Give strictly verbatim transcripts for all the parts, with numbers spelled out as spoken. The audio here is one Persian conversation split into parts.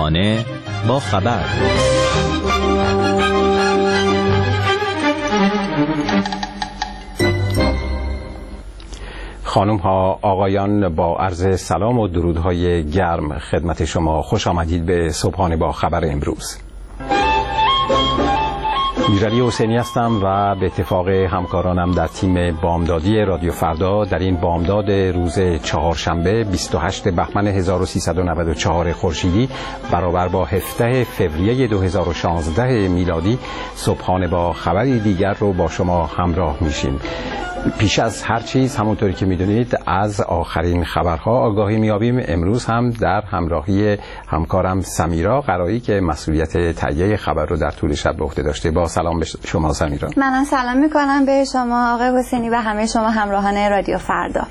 همراهانه با خبر. خانم ها، آقایان، با عرض سلام و درودهای گرم خدمت شما. خوش آمدید به صبحانه با خبر امروز. میرعلی حسینی هستم و به اتفاق همکارانم در تیم بامدادی رادیو فردا در این بامداد روز چهارشنبه بیست و هشتم بهمن هزار و سیصد و نود و چهار خورشیدی برابر با هفدهم فوریه دو هزار و شانزده میلادی صبحانه با خبری دیگر رو با شما همراه میشیم. پیش از هر چیز همونطوری که میدونید از آخرین خبرها آگاهی میابیم. امروز هم در همراهی همکارم سمیرا قرایی که مسئولیت تهیه خبر رو در طول شب به عهده داشته. با سلام به شما سمیرا. منم سلام میکنم به شما آقای حسینی و همه شما همراهان رادیو فردا.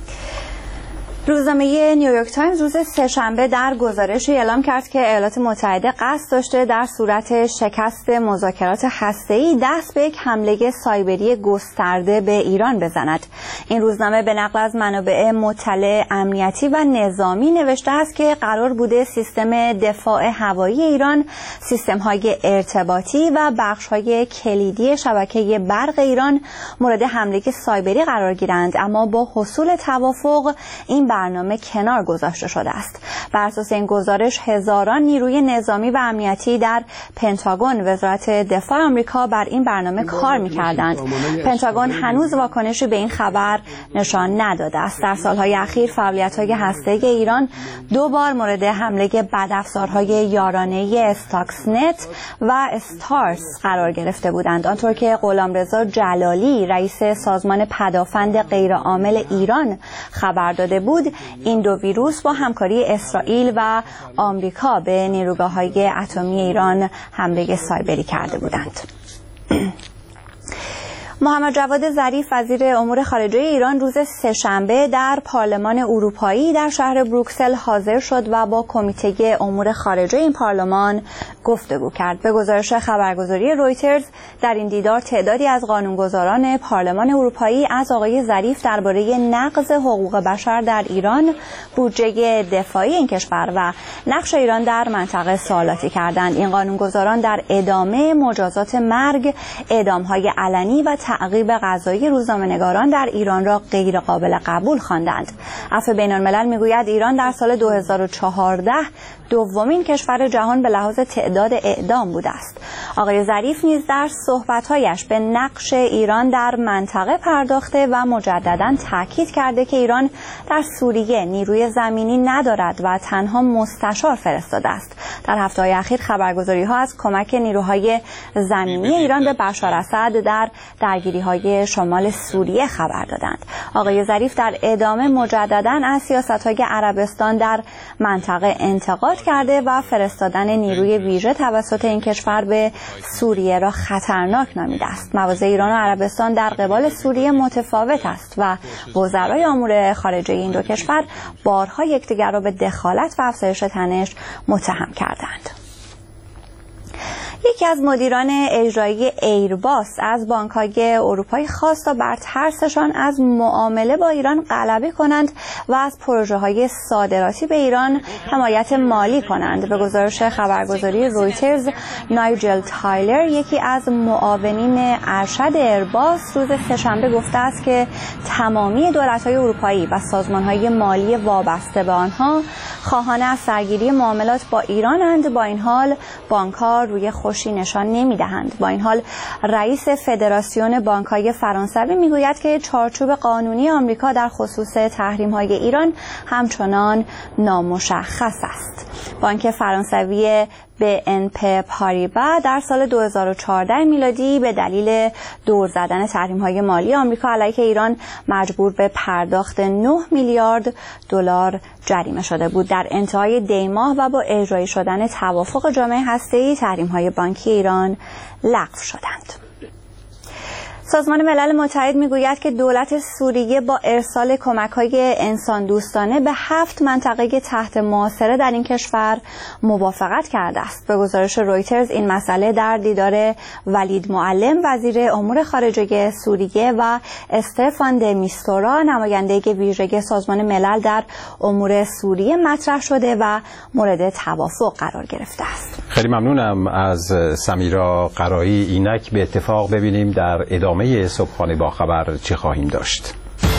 روزنامه نیویورک تایمز روز سه‌شنبه در گزارشی اعلام کرد که ایالات متحده قصد داشته در صورت شکست مذاکرات هسته‌ای دست به یک حمله سایبری گسترده به ایران بزند. این روزنامه به نقل از منابع مطلع امنیتی و نظامی نوشته است که قرار بوده سیستم دفاع هوایی ایران، سیستم‌های ارتباطی و بخش‌های کلیدی شبکه برق ایران مورد حمله سایبری قرار گیرند، اما با حصول توافق این برنامه کنار گذاشته شده است. بر اساس این گزارش هزاران نیروی نظامی و امنیتی در پنتاگون وزارت دفاع آمریکا بر این برنامه کار می‌کردند. پنتاگون هنوز واکنشی به این خبر نشان نداده است. در سالهای اخیر فعالیت‌های هسته‌ای ایران دو بار مورد حمله بدافزارهای یارانه استاکسنت و استارز قرار گرفته بودند. آنطور که غلامرضا جلالی رئیس سازمان پدافند غیرعامل ایران خبر داده بود، این دو ویروس با همکاری اسرائیل و آمریکا به نیروگاه‌های اتمی ایران حمله سایبری کرده بودند. محمد جواد ظریف وزیر امور خارجه ایران روز سه‌شنبه در پارلمان اروپایی در شهر بروکسل حاضر شد و با کمیته امور خارجه این پارلمان گفتگو کرد. به گزارش خبرگزاری رویترز در این دیدار تعدادی از قانونگذاران پارلمان اروپایی از آقای ظریف درباره نقض حقوق بشر در ایران، بودجه دفاعی این کشور و نقش ایران در منطقه سوالاتی کردند. این قانونگذاران در ادامه مجازات مرگ، اعدام‌های علنی و تعقیب قضایی روزنامه‌نگاران در ایران را غیر قابل قبول خواندند. عفو بین‌الملل میگوید ایران در سال دو هزار و چهارده دومین کشور جهان به لحاظ تعداد اعدام بوده است. آقای ظریف نیز در صحبت‌هایش به نقش ایران در منطقه پرداخته و مجدداً تاکید کرده که ایران در سوریه نیروی زمینی ندارد و تنها مستشار فرستاده است. در هفته‌های اخیر خبرگزاری‌ها از کمک نیروهای زمینی ایران به بشار اسد در درگیری‌های شمال سوریه خبر دادند. آقای ظریف در ادامه مجدداً از سیاست‌های عربستان در منطقه انتقاد کرده و فرستادن نیروی ویژه توسط این کشور به سوریه را خطرناک نامیده است. مواضع ایران و عربستان در قبال سوریه متفاوت است و وزرای امور خارجه این دو کشور بارها یکدیگر را به دخالت و افزایش تنش متهم کردند. یکی از مدیران اجرایی ایرباس از بانک‌های اروپایی خواست تا بر ترسشان از معامله با ایران غلبه کنند و از پروژه‌های صادراتی به ایران حمایت مالی کنند. به گزارش خبرگزاری رویترز، نایجل تایلر، یکی از معاونین ارشد ایرباس، روز سه‌شنبه گفته است که تمامی دولت‌های اروپایی و سازمان‌های مالی وابسته به آنها خواهان از سرگیری معاملات با ایرانند. با این حال بانک‌ها روی خوشی نشان نمی‌دهند. با این حال رئیس فدراسیون بانک‌های فرانسوی میگوید که چارچوب قانونی آمریکا در خصوص تحریم‌های ایران همچنان نامشخص است. بانک فرانسوی به ان پی پاریبا در سال دو هزار و چهارده میلادی به دلیل دور زدن تحریم‌های مالی آمریکا علیه ایران مجبور به پرداخت نه میلیارد دلار جریمه شده بود. در انتهای دی ماه و با اجرایی شدن توافق جامعه هسته‌ای، تحریم‌های بانکی ایران لغو شدند. سازمان ملل متحد میگوید که دولت سوریه با ارسال کمک‌های انسان دوستانه به هفت منطقه تحت محاصره در این کشور موافقت کرده است. به گزارش رویترز این مسئله در دیدار ولید معلم وزیر امور خارجه سوریه و استفان د میستورا نماینده ویژه سازمان ملل در امور سوریه مطرح شده و مورد توافق قرار گرفته است. خیلی ممنونم از سمیرا قرایی. اینک به اتفاق ببینیم در ادامه صبحانه با خبر چه خواهیم داشت.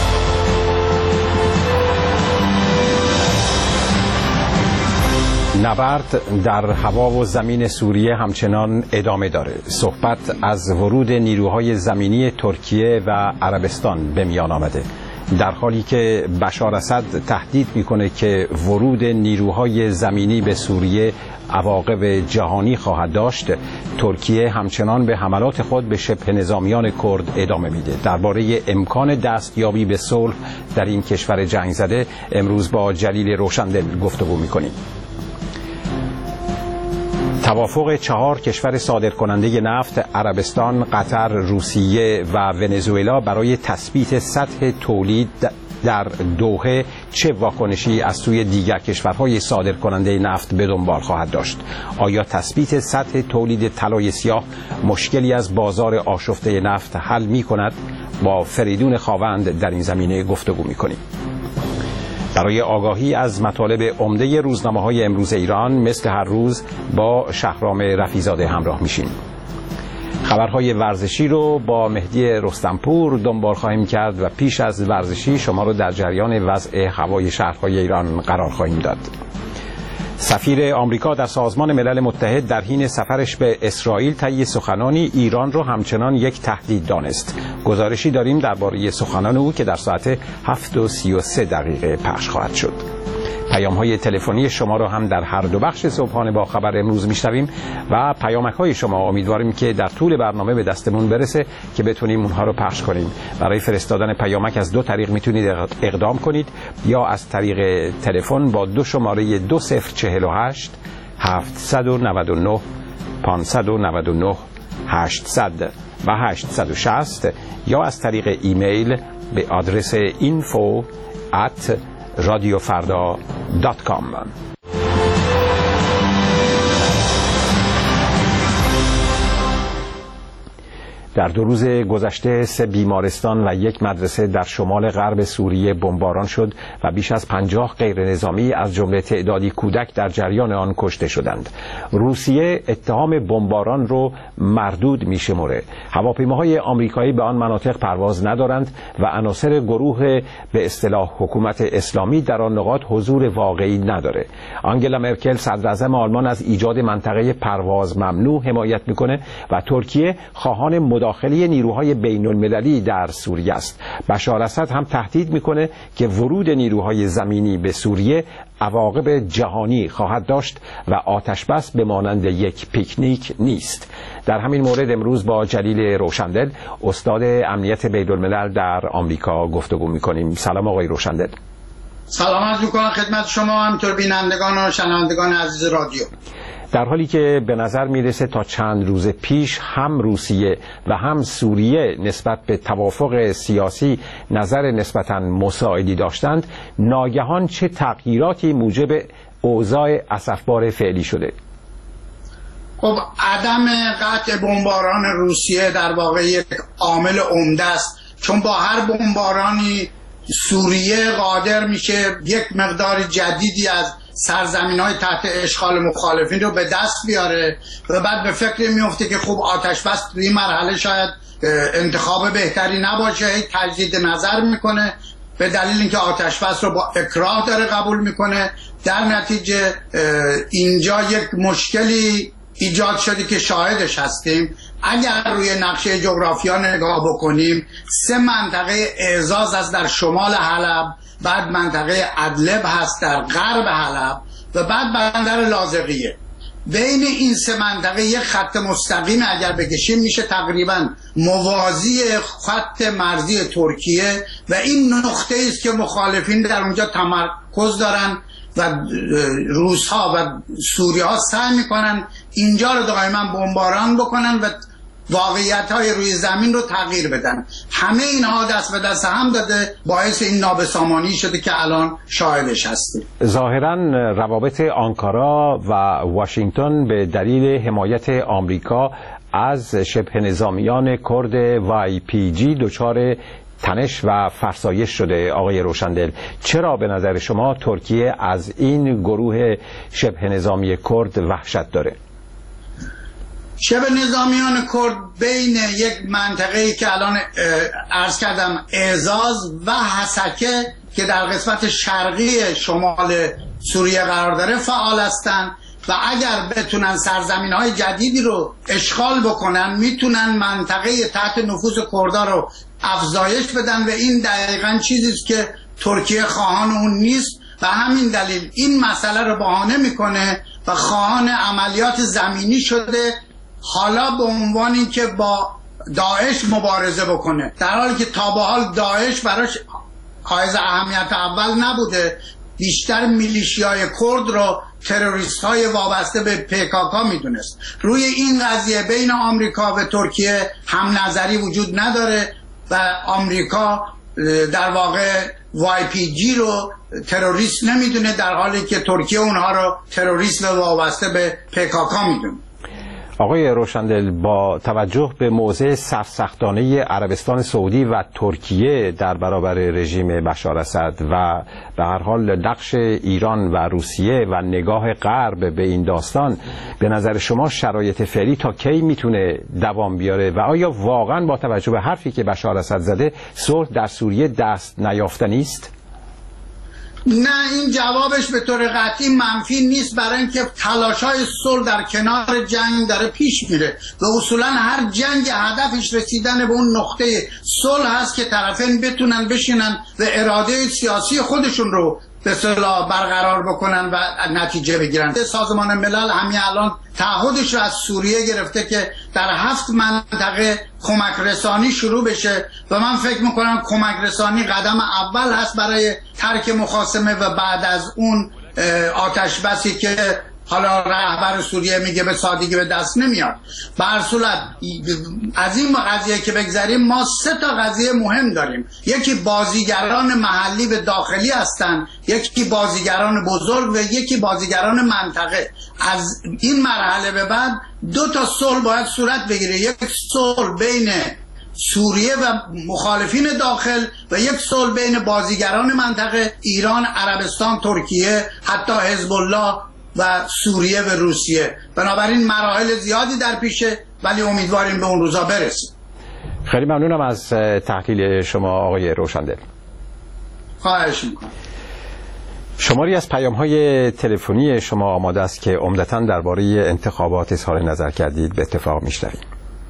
نبرد در هوا و زمین سوریه همچنان ادامه داره. صحبت از ورود نیروهای زمینی ترکیه و عربستان به میان آمده، در حالی که بشار اسد تهدید میکنه که ورود نیروهای زمینی به سوریه عواقب جهانی خواهد داشت. ترکیه همچنان به حملات خود به شبه نظامیان کرد ادامه میده. درباره امکان دستیابی به صلح در این کشور جنگ زده امروز با جلیل روشندل گفتگو میکنیم. توافق چهار کشور صادرکننده نفت عربستان، قطر، روسیه و ونزوئلا برای تثبیت سطح تولید در دوحه چه واکنشی از سوی دیگر کشورهای صادرکننده نفت به دنبال خواهد داشت؟ آیا تثبیت سطح تولید طلای سیاه مشکلی از بازار آشفته نفت حل می کند؟ با فریدون خاوند در این زمینه گفتگو می کنیم. برای آگاهی از مطالب عمده روزنامه‌های امروز ایران مثل هر روز با شهرام رفیزاده همراه میشیم. خبرهای ورزشی رو با مهدی رستمپور دنبال خواهیم کرد و پیش از ورزشی شما رو در جریان وضع هوای شهرهای ایران قرار خواهیم داد. سفیر آمریکا در سازمان ملل متحد در حین سفرش به اسرائیل طی سخنانی ایران رو همچنان یک تهدید دانست. گزارشی داریم درباره سخنان او که در ساعت هفت و سی و سه دقیقه پخش خواهد شد. پیام‌های تلفنی شما را هم در هر دو بخش صبحانه با خبر امروز میشنویم و پیامک‌های شما امیدواریم که در طول برنامه به دستمون برسه که بتونیم اونها رو پخش کنیم. برای فرستادن پیامک از دو طریق میتونید اقدام کنید، یا از طریق تلفن با دو شماره دو صفر چهل و هشت هفتصد و نود و نه پانصد و نود و نه هشتصد و هشتصد و شصت، یا از طریق ایمیل به آدرس اینفو ات رادیو فردا دات کام. در دو روز گذشته سه بیمارستان و یک مدرسه در شمال غرب سوریه بمباران شد و بیش از پنجاه غیر نظامی از جمله تعدادی کودک در جریان آن کشته شدند. روسیه اتهام بمباران رو مردود می‌شمره. هواپیماهای آمریکایی به آن مناطق پرواز ندارند و عناصر گروه به اصطلاح حکومت اسلامی در آن نقاط حضور واقعی نداره. آنگلا مرکل صدراعظم آلمان از ایجاد منطقه پرواز ممنوع حمایت میکنه و ترکیه خواهان مداخله نیروهای بین المللی در سوریه است. بشار اسد هم تهدید میکنه که ورود نیروهای زمینی به سوریه عواقب جهانی خواهد داشت و آتش بس به مانند یک پیکنیک نیست. در همین مورد امروز با جلیل روشندل استاد امنیت بین الملل در آمریکا گفتگو میکنیم. سلام آقای روشندل. سلام عرض می‌کنم خدمت شما، همینطور بینندگان و شنوندگان عزیز رادیو. در حالی که به نظر میرسه تا چند روز پیش هم روسیه و هم سوریه نسبت به توافق سیاسی نظر نسبتاً مساعدی داشتند، ناگهان چه تغییراتی موجب اوضاع اسفبار فعلی شده؟ خب عدم قطع بمباران روسیه در واقع یک عامل عمده است، چون با هر بمبارانی سوریه قادر میشه یک مقدار جدیدی از سرزمین‌های تحت اشغال مخالفین رو به دست بیاره و بعد به فکر میفته که خوب آتش بس توی این مرحله شاید انتخاب بهتری نباشه، تجدید نظر میکنه به دلیل اینکه آتش بس رو با اکراه داره قبول میکنه. در نتیجه اینجا یک مشکلی ایجاد شده که شاهدش هستیم. اگر روی نقشه جغرافیا نگاه بکنیم، سه منطقه اعزاز از در شمال حلب، بعد منطقه ادلب هست در غرب حلب و بعد بندر لاذقیه. بین این سه منطقه یک خط مستقیم اگر بکشیم میشه تقریبا موازی خط مرزی ترکیه و این نقطه است که مخالفین در اونجا تمرکز دارن و روس‌ها و سوری‌ها سعی میکنن اینجا رو دائما بمباران بکنن و واقعیت‌های روی زمین رو تغییر بدن. همه اینها دست به دست هم داده باعث این نابسامانی شده که الان شاهدش هستیم. ظاهراً روابط آنکارا و واشنگتن به دلیل حمایت آمریکا از شبه نظامیان کرد وای پی جی دچار تنش و فرسایش شده. آقای روشندل، چرا به نظر شما ترکیه از این گروه شبه نظامی کرد وحشت داره؟ شبه نظامیان کرد بین یک منطقه‌ای که الان عرض کردم اعزاز و حسکه که در قسمت شرقی شمال سوریه قرار داره فعال هستند و اگر بتونن سرزمین‌های جدیدی رو اشغال بکنن میتونن منطقه تحت نفوذ کردها رو افزایش بدن و این دقیقاً چیزی است که ترکیه خواهان اون نیست و همین دلیل این مسئله رو بهانه میکنه و خواهان عملیات زمینی شده، حالا به عنوان اینکه با داعش مبارزه بکنه، در حالی که تا به حال داعش براش حائز اهمیت اول نبوده، بیشتر میلیشیای کرد رو تروریست های وابسته به پیکاکا میدونست. روی این قضیه بین آمریکا و ترکیه هم نظری وجود نداره و آمریکا در واقع وای پی جی رو تروریست نمیدونه، در حالی که ترکیه اونها رو تروریست و وابسته به پیکاکا میدونه. آقای روشندل، با توجه به موضع سرسختانه عربستان سعودی و ترکیه در برابر رژیم بشار اسد و به هر حال نقش ایران و روسیه و نگاه غرب به این داستان، به نظر شما شرایط فعلی تا کی میتونه دوام بیاره و آیا واقعا با توجه به حرفی که بشار اسد زده صلح در سوریه دست نیافتنی است؟ نه، این جوابش به طور قطعی منفی نیست، برای اینکه تلاش‌های صلح در کنار جنگ داره پیش میره و اصولا هر جنگ هدفش رسیدن به اون نقطه صلح هست که طرفین بتونن بشینن و اراده سیاسی خودشون رو به اصطلاح برقرار بکنن و نتیجه بگیرن. سازمان ملل همین الان تعهدش رو از سوریه گرفته که در هفت منطقه کمک رسانی شروع بشه و من فکر میکنم کمک رسانی قدم اول هست برای ترک مخاصمه و بعد از اون آتش بسی که حالا رهبر سوریه میگه به سادگی به دست نمیاد. به هر صورت از این قضیه که بگذاریم، ما سه تا قضیه مهم داریم. یکی بازیگران محلی و داخلی هستن، یکی بازیگران بزرگ و یکی بازیگران منطقه. از این مرحله به بعد دو تا صلح باید صورت بگیره، یک صلح بین سوریه و مخالفین داخل و یک صلح بین بازیگران منطقه، ایران، عربستان، ترکیه، حتی حزب الله و سوریه و روسیه. بنابراین مراحل زیادی در پیشه، ولی امیدواریم به اون روزا برسیم. خیلی ممنونم از تحلیل شما آقای روشندل. خواهش میکنم. شماری از پیام‌های تلفنی شما آماده است که عمدتاً درباره انتخابات اظهار نظر کردید، به اتفاق میشنویم.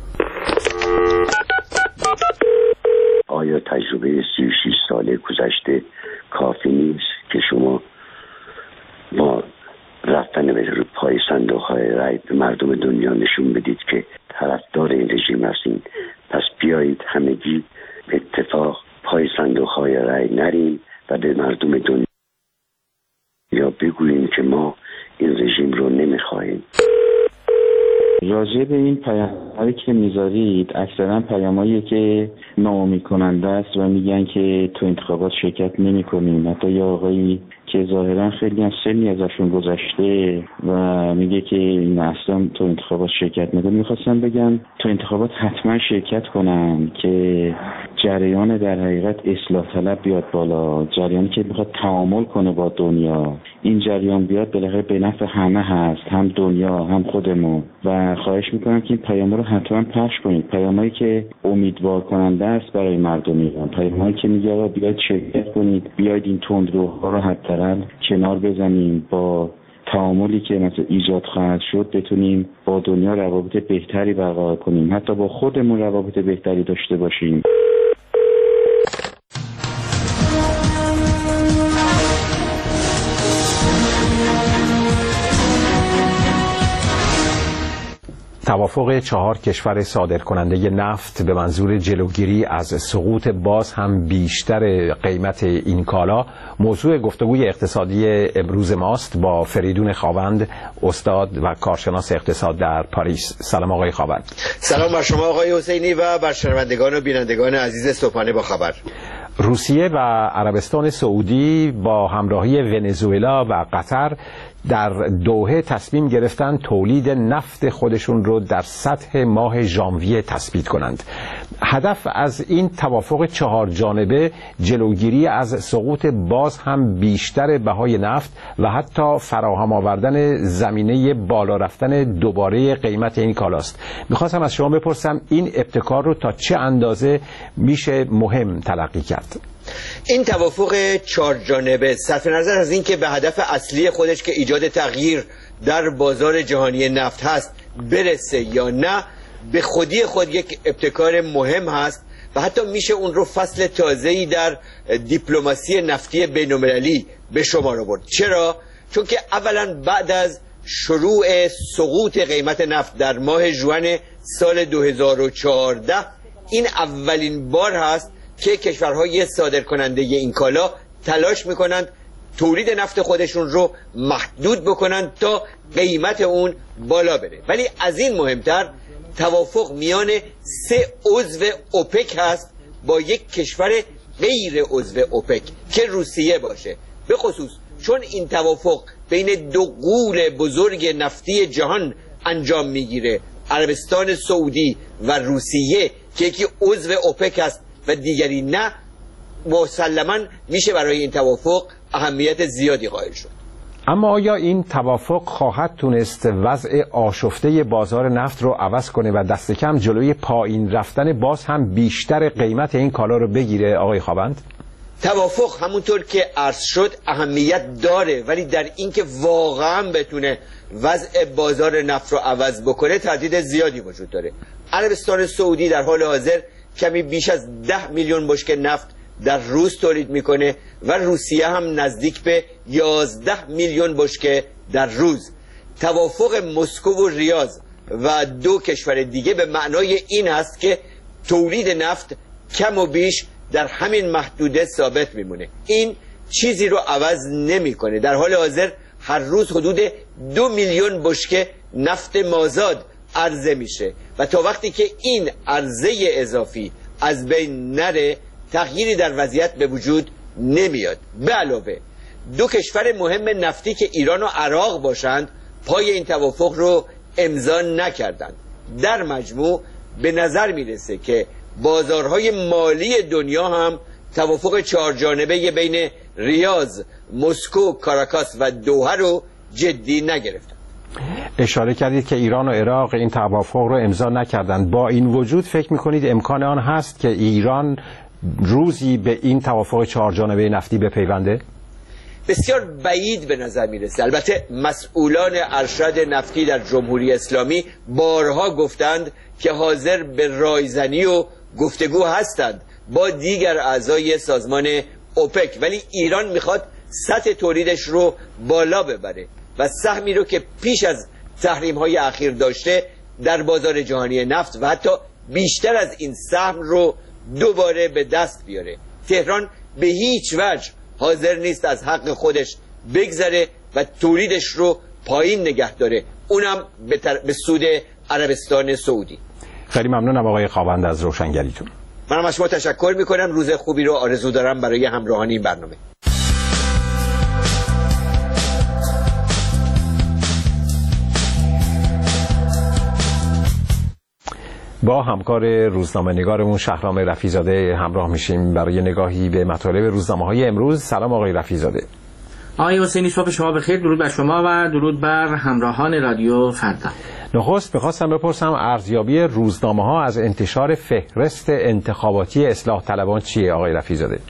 آیا تجربه سی و شش سال گذشته کافی نیست که شما با رفتن به رو پای صندوق‌های رای به مردم دنیا نشون بدید که طرفدار این رژیم هستین؟ پس بیایید همگی به اتفاق پای صندوق‌های رای نریم و به مردم دنیا بگوییم که ما این رژیم رو نمیخواهیم. راجع به این پیام‌هایی که میذارید اکثرا پیام‌هایی که ناامید کننده است و میگن که تو انتخابات شرکت نمی‌کنیم. حتی یه آقایی که ظاهرا خیلی هم سنی ازشون گذشته و میگه که این اصلا تو انتخابات شرکت نکنه. میخواستم بگم تو انتخابات حتما شرکت کنن که جریان در حقیقت اصلاح طلب بیاد بالا، جریانی که میخواد تعامل کنه با دنیا. این جریان بیاد بالاخره به نفع همه هست، هم دنیا هم خودمون. و خواهش میکنم که این پیام رو حتما پخش کنید، پیامایی که امیدوار کننده است برای مردم ایران، پیامایی که میگه بیاید شرکت کنید، بیاید این تندروها رو حتی کنار بزنیم، با تعاملی که مثلا ایجاد خواهد شد بتونیم با دنیا روابط بهتری برقرار کنیم، حتی با خودمون روابط بهتری داشته باشیم. توافق چهار کشور صادرکننده نفت به منظور جلوگیری از سقوط باز هم بیشتر قیمت این کالا موضوع گفتگوی اقتصادی امروز ماست با فریدون خاوند، استاد و کارشناس اقتصاد در پاریس. سلام آقای خاوند. سلام بر شما آقای حسینی و بر شنوندگان و بینندگان عزیز صبحانه با خبر. روسیه و عربستان سعودی با همراهی ونزوئلا و قطر در دوحه تصمیم گرفتن تولید نفت خودشون رو در سطح ماه ژانویه تثبیت کنند. هدف از این توافق چهار جانبه جلوگیری از سقوط باز هم بیشتر بهای نفت و حتی فراهم آوردن زمینه بالا رفتن دوباره قیمت این کالاست. میخواستم از شما بپرسم این ابتکار رو تا چه اندازه میشه مهم تلقی کرد؟ این توافق چهار جانبه صرف نظر از این که به هدف اصلی خودش که ایجاد تغییر در بازار جهانی نفت هست برسه یا نه، به خودی خود یک ابتکار مهم هست و حتی میشه اون رو فصل تازه‌ای در دیپلماسی نفتی بین‌المللی به شمار آورد. چرا؟ چون که اولا بعد از شروع سقوط قیمت نفت در ماه ژوئن سال دو هزار و چهارده این اولین بار هست که کشورهای صادرکننده این کالا تلاش میکنند تولید نفت خودشون رو محدود بکنند تا قیمت اون بالا بره. ولی از این مهمتر توافق میان سه عضو اوپک هست با یک کشور غیر عضو اوپک که روسیه باشه، به خصوص چون این توافق بین دو غول بزرگ نفتی جهان انجام میگیره، عربستان سعودی و روسیه که یکی عضو اوپک هست و دیگری نه، مسلماً میشه برای این توافق اهمیت زیادی قائل شد. اما آیا این توافق خواهد تونست وضع آشفته بازار نفت رو عوض کنه و دست کم جلوی پایین رفتن باز هم بیشتر قیمت این کالا رو بگیره آقای خاوند؟ توافق همونطور که عرض شد اهمیت داره، ولی در اینکه واقعا بتونه وضع بازار نفت رو عوض بکنه تردید زیادی وجود داره. عربستان سعودی در حال حاضر کمی بیش از ده میلیون بشکه نفت در روز تولید میکنه و روسیه هم نزدیک به یازده میلیون بشکه در روز. توافق مسکو و ریاض و دو کشور دیگه به معنای این هست که تولید نفت کم و بیش در همین محدوده ثابت میمونه. این چیزی رو عوض نمیکنه. در حال حاضر هر روز حدود دو میلیون بشکه نفت مازاد عرضه میشه و تا وقتی که این عرضه اضافی از بین نره تغییری در وضعیت به وجود نمیاد. به علاوه دو کشور مهم نفتی که ایران و عراق باشند پای این توافق رو امضا نکردند. در مجموع به نظر میرسه که بازارهای مالی دنیا هم توافق چهار جانبه بین ریاض، مسکو، کاراکاس و دوحه رو جدی نگرفتند. اشاره کردید که ایران و عراق این توافق رو امضا نکردند. با این وجود فکر میکنید امکان آن هست که ایران روزی به این توافق چهار جانبه نفتی بپیونده؟ بسیار بعید به نظر میرسه. البته مسئولان ارشد نفتی در جمهوری اسلامی بارها گفتند که حاضر به رایزنی و گفتگو هستند با دیگر اعضای سازمان اوپک، ولی ایران میخواد سطح تولیدش رو بالا ببره و سهمی رو که پیش از تحریم های اخیر داشته در بازار جهانی نفت و حتی بیشتر از این سهم رو دوباره به دست بیاره. تهران به هیچ وجه حاضر نیست از حق خودش بگذره و تولیدش رو پایین نگه داره، اونم به, تر... به سود عربستان سعودی. خیلی ممنونم آقای خاوند از روشنگریتون. منم از شما تشکر میکنم. روز خوبی رو آرزو دارم برای همراهانی این برنامه. با همکار روزنامه‌نگارمون شهرام رفیع‌زاده همراه میشیم برای نگاهی به مطالب روزنامه‌های امروز. سلام آقای رفیع‌زاده. آقای حسینی صبح شما بخیر. درود بر شما و درود بر همراهان رادیو فردا. نخست می‌خواستم بپرسم ارزیابی روزنامه‌ها از انتشار فهرست انتخاباتی اصلاح طلبان چیه آقای رفیع‌زاده؟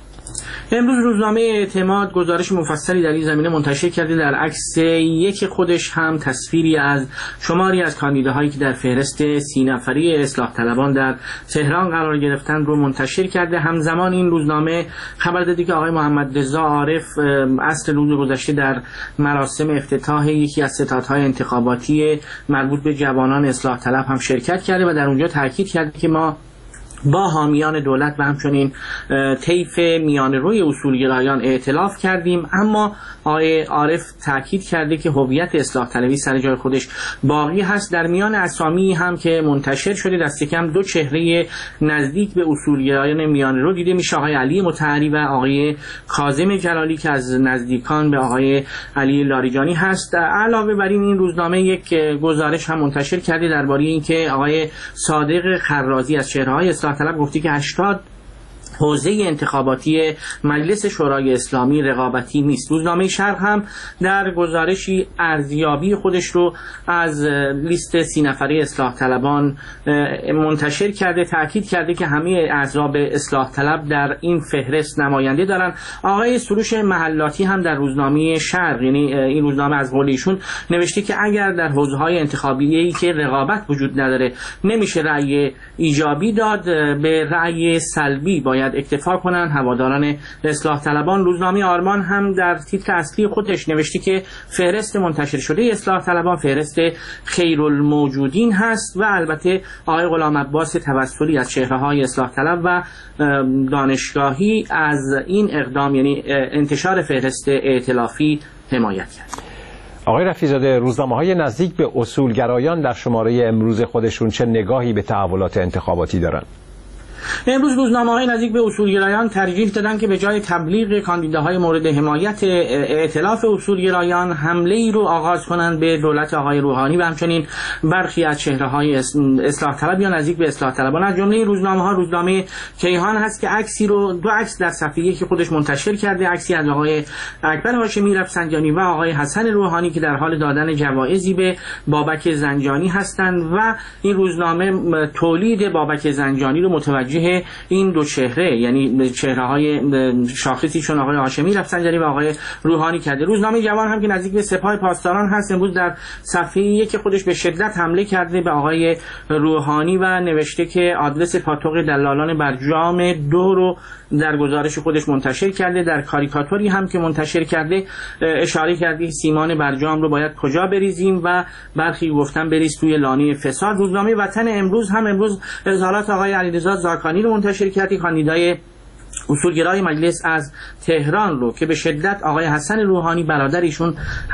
امروز روزنامه اعتماد گزارش مفصلی در این زمینه منتشر کرده. در عکس یک خودش هم تصویری از شماری از کاندیداهایی که در فهرست سی نفری اصلاح طلبان در تهران قرار گرفتند رو منتشر کرده. همزمان این روزنامه خبر داده که آقای محمد رضا عارف عصر روز گذشته در مراسم افتتاح یکی از ستادهای انتخاباتی مربوط به جوانان اصلاح طلب هم شرکت کرده و در اونجا تاکید کرده که ما با حامیان دولت و همچنین طیف میانه‌روی اصولگرایان ائتلاف کردیم، اما آقای عارف تاکید کرده که هویت اصلاح طلبی سر جای خودش باقی هست. در میان اسامی هم که منتشر شده دست کم دو چهره نزدیک به اصولگرایان میانه‌رو دیده میشه، آقای علی مطهری و آقای کاظم جلالی که از نزدیکان به آقای علی لاریجانی هست. علاوه بر این این روزنامه یک گزارش هم منتشر کرده درباره اینکه آقای صادق خرازی از چهره‌های اصلاح طلب گفته که هشتاد حوزه انتخاباتی مجلس شورای اسلامی رقابتی نیست. روزنامه شرق هم در گزارشی ارزیابی خودش رو از لیست سی نفره اصلاح طلبان منتشر کرده، تاکید کرده که همه احزاب اصلاح طلب در این فهرست نماینده دارن. آقای سروش محلاتی هم در روزنامه شرق، یعنی این روزنامه از قول ایشون نوشته که اگر در حوزه‌های انتخابیه‌ای که رقابت وجود نداره نمیشه رأی ایجابی داد، به رأی سلبی باید اکتفا کنند هواداران اصلاح طلبان. روزنامه آرمان هم در تیتر اصلی خودش نوشته که فهرست منتشر شده اصلاح طلبان فهرست خیرالموجودین هست و البته آقای غلام عباس توسلی از چهره‌های اصلاح طلب و دانشگاهی از این اقدام، یعنی انتشار فهرست ائتلافی، حمایت کرد. آقای رفیع‌زاده، روزنامه‌های نزدیک به اصولگرایان در شماره امروز خودشون چه نگاهی به تحولات انتخاباتی دارن؟ امروز روزنامه‌های نزدیک به اصولگرایان ترجیح دادن که به جای تبلیغ کاندیداهای مورد حمایت ائتلاف اصولگرایان حمله‌ای رو آغاز کنند به دولت آقای روحانی و همچنین برخی از چهره‌های اصلاح طلب یا نزدیک به اصلاح طلبان. از جمله روزنامه‌ها روزنامه کیهان هست که عکسی رو دو عکس در صفحه یک خودش منتشر کرده، عکسی از آقای اکبر هاشمی رفسنجانی و آقای حسن روحانی که در حال دادن جوایزی به بابک زنجانی هستند و این روزنامه تولید بابک زنجانی رو متوجه این دو چهره، یعنی چهره‌های شاخصی چون آقای هاشمی رفسنجانی و آقای روحانی کرده. روزنامه جوان هم که نزدیک به سپاه پاسداران هست امروز در صفحه یک خودش به شدت حمله کرده به آقای روحانی و نوشته که آدرس پاتوق دلالان برجام دو رو در گزارش خودش منتشر کرده. در کاریکاتوری هم که منتشر کرده اشاره کرده سیمان برجام رو باید کجا بریزیم و برخی گفتن بریز توی لانه فساد. روزنامه وطن امروز هم امروز اظهارات آقای علیرضا زاکانی رو منتشر کرده، کاندیدای اصولگرای مجلس از تهران رو که به شدت آقای حسن روحانی برادر ایشون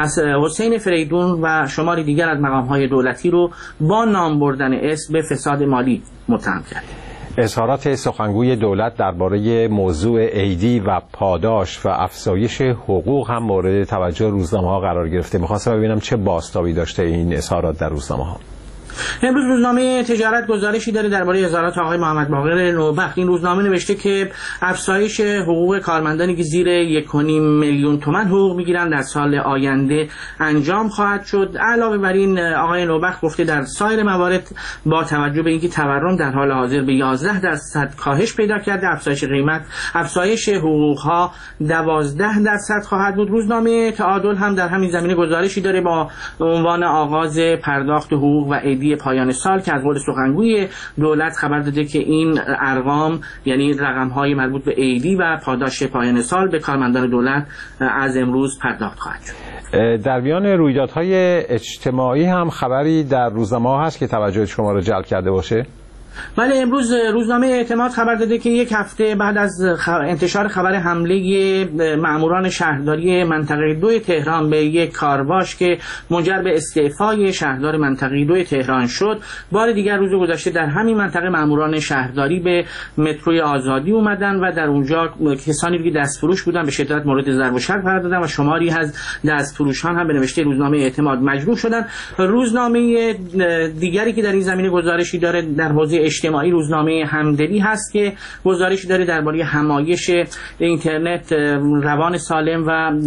حسین فریدون و شماری دیگر از مقام‌های دولتی رو با نام بردن اسم به فساد مالی متهم کرده. اظهارات سخنگوی دولت درباره موضوع عیدی و پاداش و افزایش حقوق هم مورد توجه روزنامه‌ها قرار گرفته. می‌خواستم ببینم چه بازتابی داشته این اظهارات در روزنامه‌ها. امروز روزنامه تجارت گزارشی داره درباره اظهارات آقای محمد باقر نوبخت. این روزنامه نوشته که افزایش حقوق کارمندانی که زیر یک و نیم میلیون تومان حقوق میگیرند در سال آینده انجام خواهد شد. علاوه بر این آقای نوبخت گفته در سایر موارد با توجه به اینکه تورم در حال حاضر به یازده درصد کاهش پیدا کرده، افزایش قیمت افزایش حقوق ها دوازده درصد خواهد بود. روزنامه تعادل هم در همین زمینه گزارشی داره با عنوان آغاز پرداخت حقوق و عیدی پایان سال که از قول سخنگوی دولت خبر داده که این ارقام، یعنی رقم‌های مربوط به عیدی و پاداش پایان سال به کارمندان دولت از امروز پرداخت خواهد شد. در میان رویدادهای اجتماعی هم خبری در روزنامه‌ها هست که توجه شما را جلب کرده باشه؟ بله، امروز روزنامه اعتماد خبر داده که یک هفته بعد از انتشار خبر حمله ماموران شهرداری منطقه دو تهران به یک کارواش که منجر به استعفای شهردار منطقه دو تهران شد، بار دیگر روز گذشته در همین منطقه ماموران شهرداری به متروی آزادی اومدن و در اونجا کسانی که دستفروش بودن به شدت مورد ضرب و شتم قرار دادن و شماری از دستفروشان هم به نوشته روزنامه اعتماد مجروح شدن. روزنامه دیگری که در این زمینه گزارشی داره در حوزه اجتماعی روزنامه همدلی هست که گزارشی داره درباره همایش اینترنت روان سالم و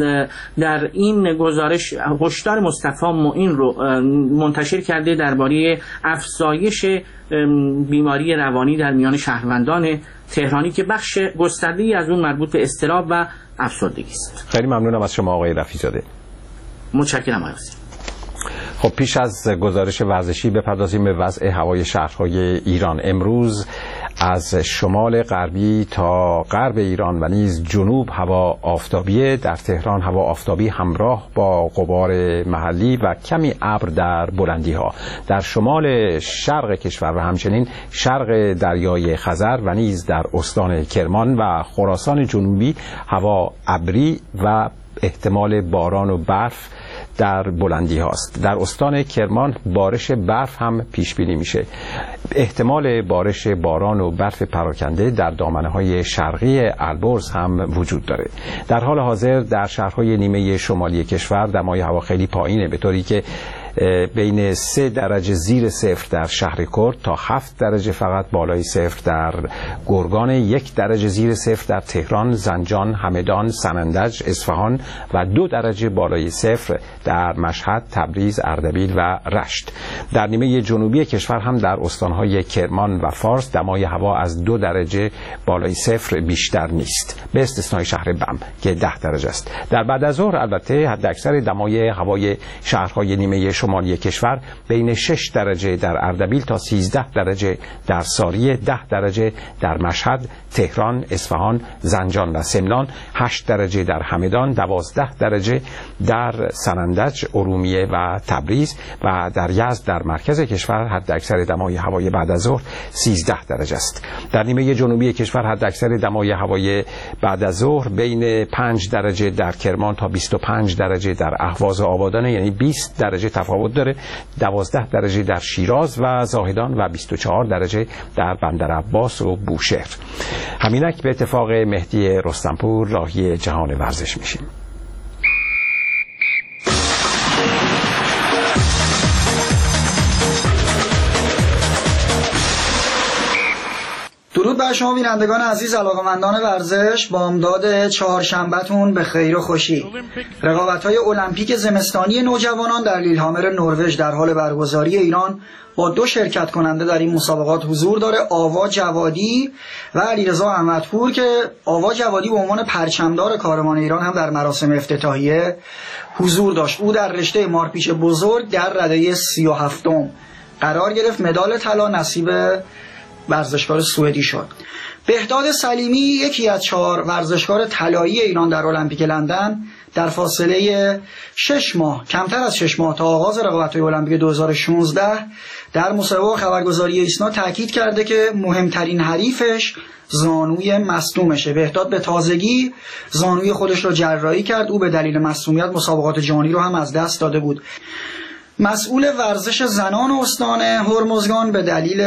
در این گزارش هشدار مصطفی معین رو منتشر کرده درباره افزایش بیماری روانی در میان شهروندان تهرانی که بخش گسترده‌ای از اون مربوط به اضطراب و افسردگی است. خیلی ممنونم از شما آقای رفیع‌زاده. متشکرم آقای حسین. خب پیش از گزارش ورزشی بپردازیم به وضع هوای شهرهای ایران. امروز از شمال غربی تا غرب ایران و نیز جنوب هوا آفتابیه. در تهران هوا آفتابی همراه با غبار محلی و کمی ابر در بلندی ها. در شمال شرق کشور و همچنین شرق دریای خزر و نیز در استان کرمان و خراسان جنوبی هوا ابری و احتمال باران و برف در بلندی هاست. در استان کرمان بارش برف هم پیش بینی میشه. احتمال بارش باران و برف پراکنده در دامنه های شرقی البرز هم وجود داره. در حال حاضر در شهرهای نیمه شمالی کشور دمای هوا خیلی پایینه، به طوری که بین سه درجه زیر صفر در شهر کرد تا هفت درجه فقط بالای صفر در گرگان، یک درجه زیر صفر در تهران، زنجان، همدان، سنندج، اصفهان و دو درجه بالای صفر در مشهد، تبریز، اردبیل و رشت. در نیمه جنوبی کشور هم در استانهای کرمان و فارس دمای هوا از دو درجه بالای صفر بیشتر نیست، به استثنای شهر بم که ده درجه است. در بعد از ظهر البته حداکثر دمای هوای شهرهای نیمه شمالی کشور بین شش درجه در اردبیل تا سیزده درجه در ساریه، ده درجه در مشهد، تهران، اصفهان، زنجان و سمنان، هشت درجه در همدان، دوازده درجه در سنندج، ارومیه و تبریز و در یزد در مرکز کشور حداکثر دمای هوای بعد از ظهر سیزده درجه است. در نیمه جنوبی کشور حداکثر دمای هوای بعد از ظهر بین پنج درجه در کرمان تا بیست و پنج درجه در اهواز آبادان، یعنی بیست درجه تفاوت داره، دوازده درجه در شیراز و زاهدان و بیست و چهار درجه در بندر عباس و بوشهر. همینک به اتفاق مهدی رستمپور راهی جهان ورزش میشیم. درود بر شما بینندگان عزیز، علاقه‌مندان ورزش. بامداد چهارشنبه‌تون به خیر و خوشی. رقابت‌های المپیک زمستانی نوجوانان در لیلهامر نروژ در حال برگزاری. ایران با دو شرکت کننده در این مسابقات حضور داره، آوا جوادی و علیرضا احمدپور، که آوا جوادی به عنوان پرچمدار کاروان ایران هم در مراسم افتتاحیه حضور داشت. او در رشته مارپیچ بزرگ در رده سی و هفتم قرار گرفت. مدال طلا نصیب ورزشکار سوئدی شد. بهداد سلیمی یکی از چهار ورزشکار طلایی ایران در المپیک لندن در فاصله شش ماه کمتر از شش ماه تا آغاز رقابت‌های المپیک دو هزار و شانزده در مسابقه خبرگزاری ایسنا تاکید کرده که مهمترین حریفش زانوی مصدومشه. بهداد به تازگی زانوی خودش را جراحی کرد. او به دلیل مصدومیت مسابقات جهانی رو هم از دست داده بود. مسئول ورزش زنان استان هرمزگان به دلیل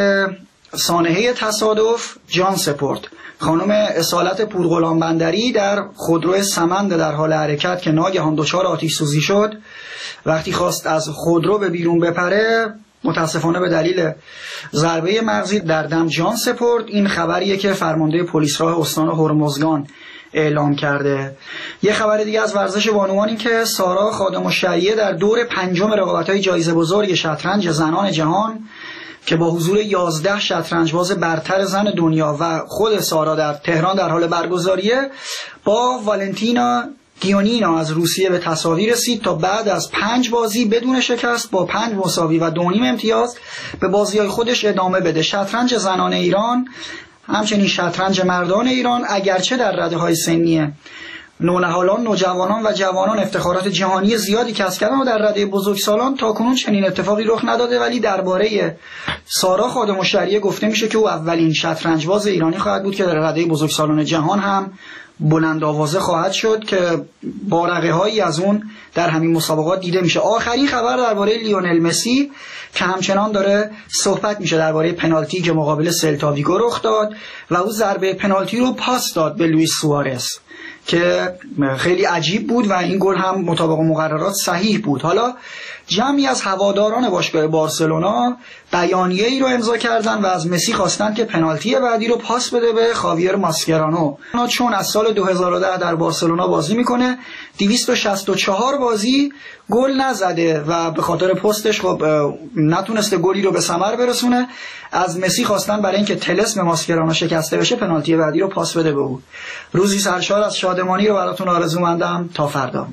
سانحه تصادف جان سپرد. خانم اصالت پورغلام بندری در خودرو سمند در حال حرکت که ناگهان دچار آتش سوزی شد، وقتی خواست از خودرو به بیرون بپره متاسفانه به دلیل ضربه مغزی در دم جان سپرد. این خبریه که فرمانده پلیس راه استان هرمزگان اعلام کرده. یه خبر دیگه از ورزش بانوان این که سارا خادم الشریعه در دور پنجم رقابت‌های جایزه بزرگ شطرنج زنان جهان که با حضور یازده شطرنجباز برتر زن دنیا و خود سارا در تهران در حال برگزاریه، با والنتینا گیونینا از روسیه به تساوی رسید تا بعد از پنج بازی بدون شکست با پنج مساوی و دو نیم امتیاز به بازی‌های خودش ادامه بده. شطرنج زنان ایران همچنین شطرنج مردان ایران اگرچه در رده‌های سنی نونهالان، نوجوانان و جوانان افتخارات جهانی زیادی کسب کردن و در رده بزرگسالان تاکنون چنین اتفاقی رخ نداده، ولی درباره سارا خادم الشریعه گفته میشه که او اولین شطرنجباز ایرانی خواهد بود که در رده بزرگسالان جهان هم بلند آوازه خواهد شد که بارقه هایی از اون در همین مسابقات دیده میشه. آخرین خبر درباره لیونل مسی که همچنان داره صحبت میشه درباره پنالتی که مقابل سلتا ویگو رخ داد و او ضربه پنالتی رو پاس داد به لوئیس سوارز که خیلی عجیب بود و این گل هم مطابق مقررات صحیح بود. حالا جمعی از هواداران باشگاه بارسلونا بیانیه ای رو امضا کردن و از مسی خواستن که پنالتی بعدی رو پاس بده به خاویر ماسکرانو، چون از سال دو هزار و ده در بارسلونا بازی میکنه، دویست و شصت و چهار بازی گل نزده و به خاطر پستش خب نتونسته گلی رو به ثمر برسونه. از مسی خواستن برای اینکه طلسم ماسکرانو شکسته بشه پنالتی بعدی رو پاس بده به او. روزی سرشار از شادمانی رو براتون آرزومندم. تا فردا.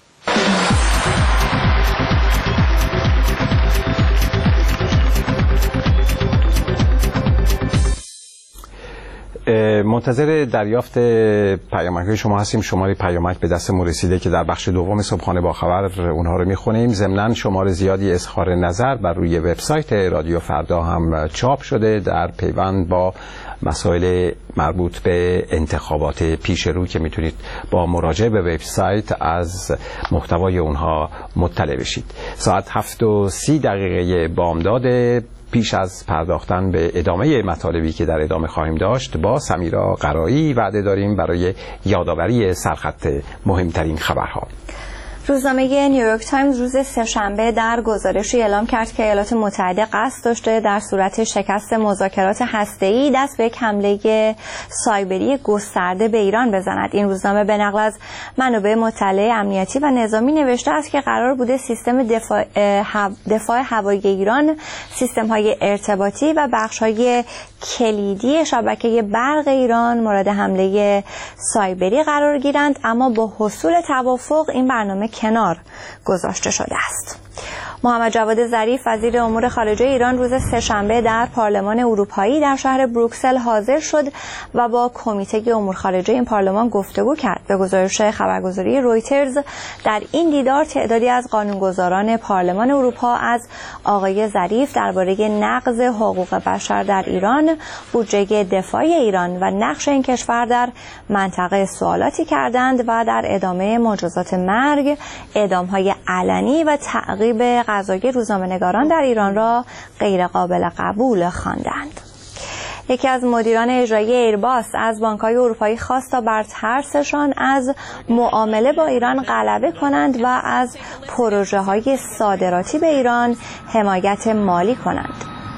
منتظر دریافت پیامک‌های شما هستیم. شماره پیامک به دستمون رسیده که در بخش دوم صبحانه با خبر اونها رو میخونیم. ضمناً شماره زیادی اظهار نظر بر روی وبسایت رادیو فردا هم چاپ شده در پیوند با مسائل مربوط به انتخابات پیش رو که میتونید با مراجعه به وبسایت از محتوای اونها مطلع بشید. ساعت هفت و سی دقیقه بامداد، پیش از پرداختن به ادامه مطالبی که در ادامه خواهیم داشت با سمیرا قرایی وعده داریم برای یادآوری سرخط مهمترین خبرها. روزنامه نیویورک تایمز روز سه‌شنبه در گزارشی اعلام کرد که ایالات متحده قصد داشته در صورت شکست مذاکرات هسته‌ای دست به یک حمله سایبری گسترده به ایران بزند. این روزنامه به نقل از منابع مطلع امنیتی و نظامی نوشته است که قرار بوده سیستم دفاع, دفاع هوایی ایران، سیستم‌های ارتباطی و بخش‌های کلیدی شبکه برق ایران مورد حمله سایبری قرار گیرند، اما با حصول توافق این برنامه کنار گذاشته شده است. محمد جواد ظریف وزیر امور خارجه ایران روز سه‌شنبه در پارلمان اروپایی در شهر بروکسل حاضر شد و با کمیته امور خارجه این پارلمان گفتگو کرد. به گزارش خبرگزاری رویترز در این دیدار تعدادی از قانونگذاران پارلمان اروپا از آقای ظریف درباره نقض حقوق بشر در ایران، بودجه دفاعی ایران و نقش این کشور در منطقه سوالاتی کردند و در ادامه مجازات مرگ، اعدام‌های علنی و تعقیب قضایی روزنامه‌نگاران در ایران را غیر قابل قبول خواندند. یکی از مدیران اجرایی ایرباس از بانک‌های اروپایی خواست تا بر ترسشان از معامله با ایران غلبه کنند و از پروژه‌های صادراتی به ایران حمایت مالی کنند.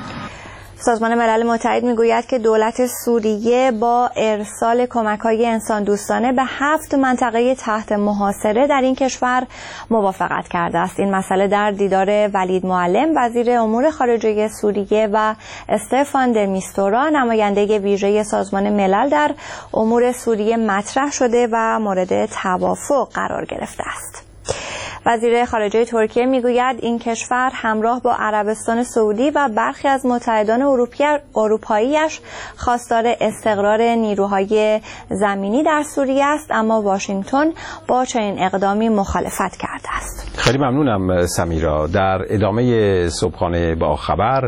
سازمان ملل متحد میگوید که دولت سوریه با ارسال کمک‌های انسان دوستانه به هفت منطقه تحت محاصره در این کشور موافقت کرده است. این مسئله در دیدار ولید معلم وزیر امور خارجه سوریه و استفان د میستورا نماینده ویژه سازمان ملل در امور سوریه مطرح شده و مورد توافق قرار گرفته است. وزیر خارجه ترکیه میگوید این کشور همراه با عربستان سعودی و برخی از متحدان اروپاییش خواستار استقرار نیروهای زمینی در سوریه است، اما واشنگتن با چنین اقدامی مخالفت کرده است. خیلی ممنونم سمیرا. در ادامه صبحانه با خبر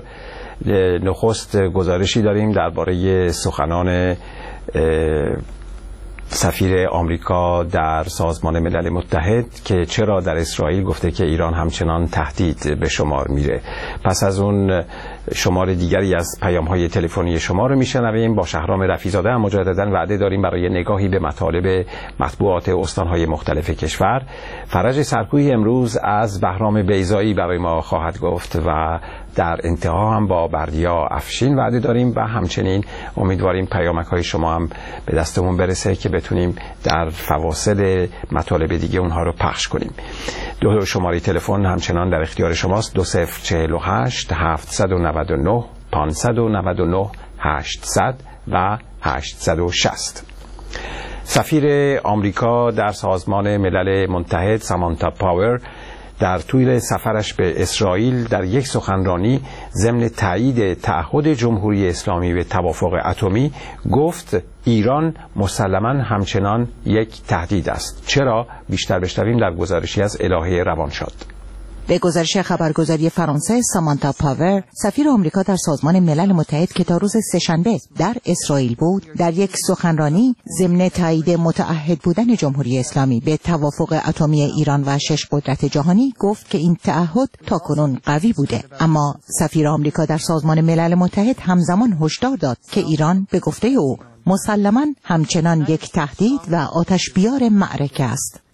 نخست گزارشی داریم درباره سخنان سفیر آمریکا در سازمان ملل متحد که چرا در اسرائیل گفته که ایران همچنان تهدید به شمار میره. پس از اون شمار دیگری از پیام‌های تلفنی شما رو میشنویم. با شهرام رفیع‌زاده هم مجدداً وعده داریم برای نگاهی به مطالب مطبوعات استان‌های مختلف کشور. فرج سرکویی امروز از بهرام بیضایی برای ما خواهد گفت و در انتها هم با بردیا افشین وعده داریم و همچنین امیدواریم پیامک‌های شما هم به دستمون برسه که بتونیم در فواصل مطالب دیگه اونها رو پخش کنیم. دو شماره تلفن همچنان در اختیار شماست: دو صفر چهل و هشت هفتصد و نود و نه پانصد و نود و نه هشتصد و هشتصد و شصت. سفیر آمریکا در سازمان ملل متحد سامانتا پاور در طول سفرش به اسرائیل در یک سخنرانی ضمن تایید تعهد جمهوری اسلامی به توافق اتمی گفت ایران مسلماً همچنان یک تهدید است. چرا؟ بیشتر بشنویم در گزارشی از الهه روانشاد. به گزارش خبرگزاری فرانسه، سامانتا پاور سفیر آمریکا در سازمان ملل متحد که تا روز سه‌شنبه در اسرائیل بود، در یک سخنرانی ضمن تایید متعهد بودن جمهوری اسلامی به توافق اتمی ایران و شش قدرت جهانی گفت که این تعهد تاکنون قوی بوده. اما سفیر آمریکا در سازمان ملل متحد همزمان هشدار داد که ایران به گفته او مسلماً همچنان یک تهدید و آتش‌بیار معرکه است.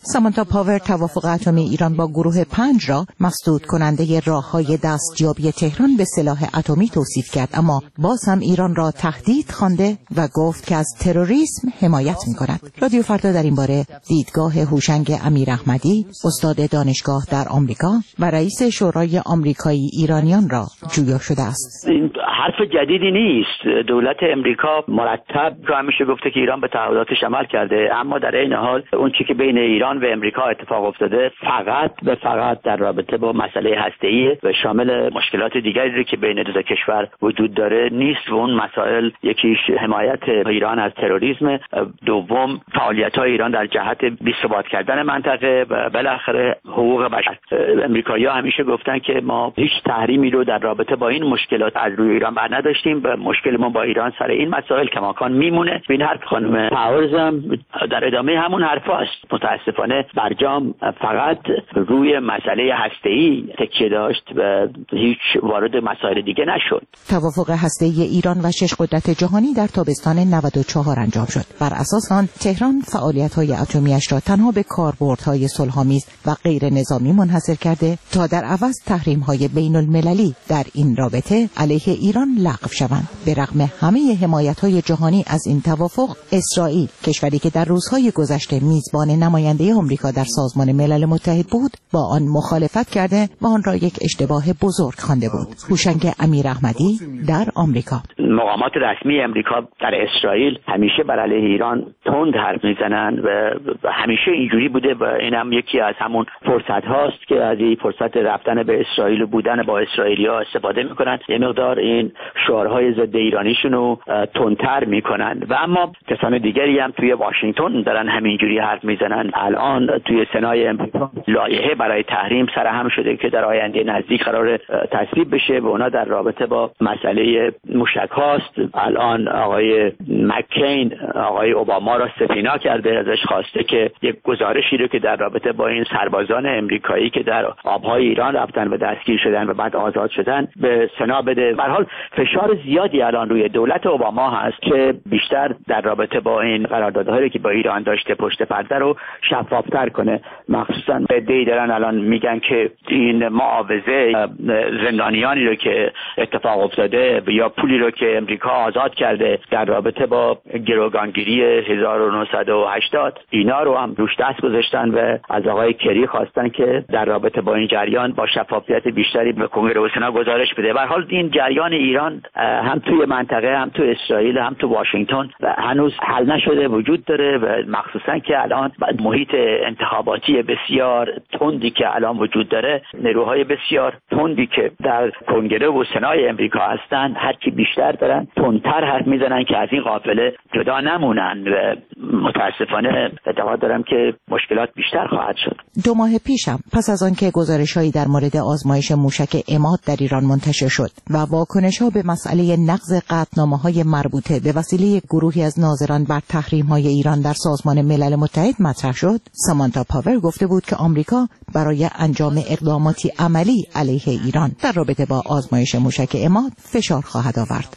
سامانتا پاور توافق اتمی ایران با گروه پنج را مسدود کننده راه‌های دستیابی تهران به سلاح اتمی توصیف کرد، اما باز هم ایران را تهدید خوانده و گفت که از تروریسم حمایت می‌کند. رادیو فردا در این باره دیدگاه هوشنگ امیر احمدی، استاد دانشگاه در آمریکا و رئیس شورای آمریکایی ایرانیان را جویا شده است. این حرف جدیدی نیست. دولت امریکا مرتب رو همیشه گفته که ایران به تعهداتش عمل کرده، اما در این حال اون چیزی که بین ایران و امریکا اتفاق افتاده فقط به فقط در رابطه با مسئله هسته‌ای و شامل مشکلات دیگری که بین دو کشور وجود داره نیست و اون مسائل یکیش حمایت ایران از تروریسم، دوم فعالیت‌های ایران در جهت بی‌ثبات کردن منطقه و بالاخره حقوق بشر. امریکایی‌ها همیشه گفتن که ما هیچ تحریمی رو در رابطه با این مشکلات از روی ایران بر نداشتیم و مشکل ما با ایران سر این مسائل کماکان میمونه. این حرف خانم پاورز هم در ادامه همون حرفاست. متاسفانه برجام فقط روی مسئله هسته‌ای تکیه داشت و هیچ وارد مسائل دیگه نشد. توافق هسته‌ای ایران و شش قدرت جهانی در تابستان نود و چهار انجام شد. بر اساس آن تهران فعالیت‌های اتمی‌اش را تنها به کاربردهای صلح‌آمیز و غیر نظامی منحصر کرده تا در عوض تحریم‌های بین‌المللی در این رابطه علیه ایران لغو شوند. به رغم همه حمایت‌های جهانی از این توافق، اسرائیل، کشوری که در روزهای گذشته میزبان نماینده آمریکا در سازمان ملل متحد بود، با آن مخالفت کرده و آن را یک اشتباه بزرگ خوانده بود. هوشنگ امیر احمدی در آمریکا. مقامات رسمی امریکا در اسرائیل همیشه بر علیه ایران تند حرف میزنن و همیشه اینجوری بوده و این هم یکی از همون فرصت هاست که از این فرصت رفتن به اسرائیل و بودن با اسرائیلی‌ها استفاده میکنن، یه مقدار این شعارهای ضد ایرانیشون رو تندتر میکنن. و اما کسان دیگری هم توی واشنگتن دارن همینجوری حرف میزنن. الان توی سنای امریکا لایحه برای تحریم سرهم شده که در آینده نزدیک قرار تصویب بشه و اونا در رابطه با مسئله موشک هاست. الان آقای مکین آقای اوباما را سفینا کرده، ازش خواسته که یک گزارشی رو که در رابطه با این سربازان امریکایی که در آبهای ایران رفتن و دستگیر شدن و بعد آزاد شدن به سنا بده. به هر حال فشار زیادی الان روی دولت اوباما هست که بیشتر در رابطه با این قراردادهایی که با ایران داشته پشت پرده رو شفافتر کنه. مخصوصا بدی دارن الان میگن که این معاوضه زندانیانی رو که اتفاق افتاده یا پولی رو که امریکا آزاد کرده در رابطه با گروگانگیری هزار و نهصد و هشتاد اینا رو هم روش دست گذاشتن و از آقای کری خواستن که در رابطه با این جریان با شفافیت بیشتری به کنگره و سنا گزارش بده. به هر حال این جریان ایران هم توی منطقه هم توی اسرائیل هم تو واشنگتن و هنوز حل نشده وجود داره و مخصوصا که الان محیط انتخاباتی بسیار تندی که الان وجود داره، نیروهای بسیار تندی که در کنگره و سنای امریکا هستن هر کی بیشتر دارن تندتر حرف میزنن که از این قافله جدا نمونن و متاسفانه اعتقاد دارم که مشکلات بیشتر خواهد شد. دو ماه پیشم پس از آن که گزارش‌هایی در مورد آزمایش موشک عماد در ایران منتشر شد و واکنش‌ها به مسئله نقض قطعنامه‌های مربوطه به وسیله گروهی از ناظران بر تحریم‌های ایران در سازمان ملل متحد مطرح شد، سامانتا پاور گفته بود که آمریکا برای انجام اقداماتی عملی علیه ایران در رابطه با آزمایش موشک عماد فشار خواهد آورد.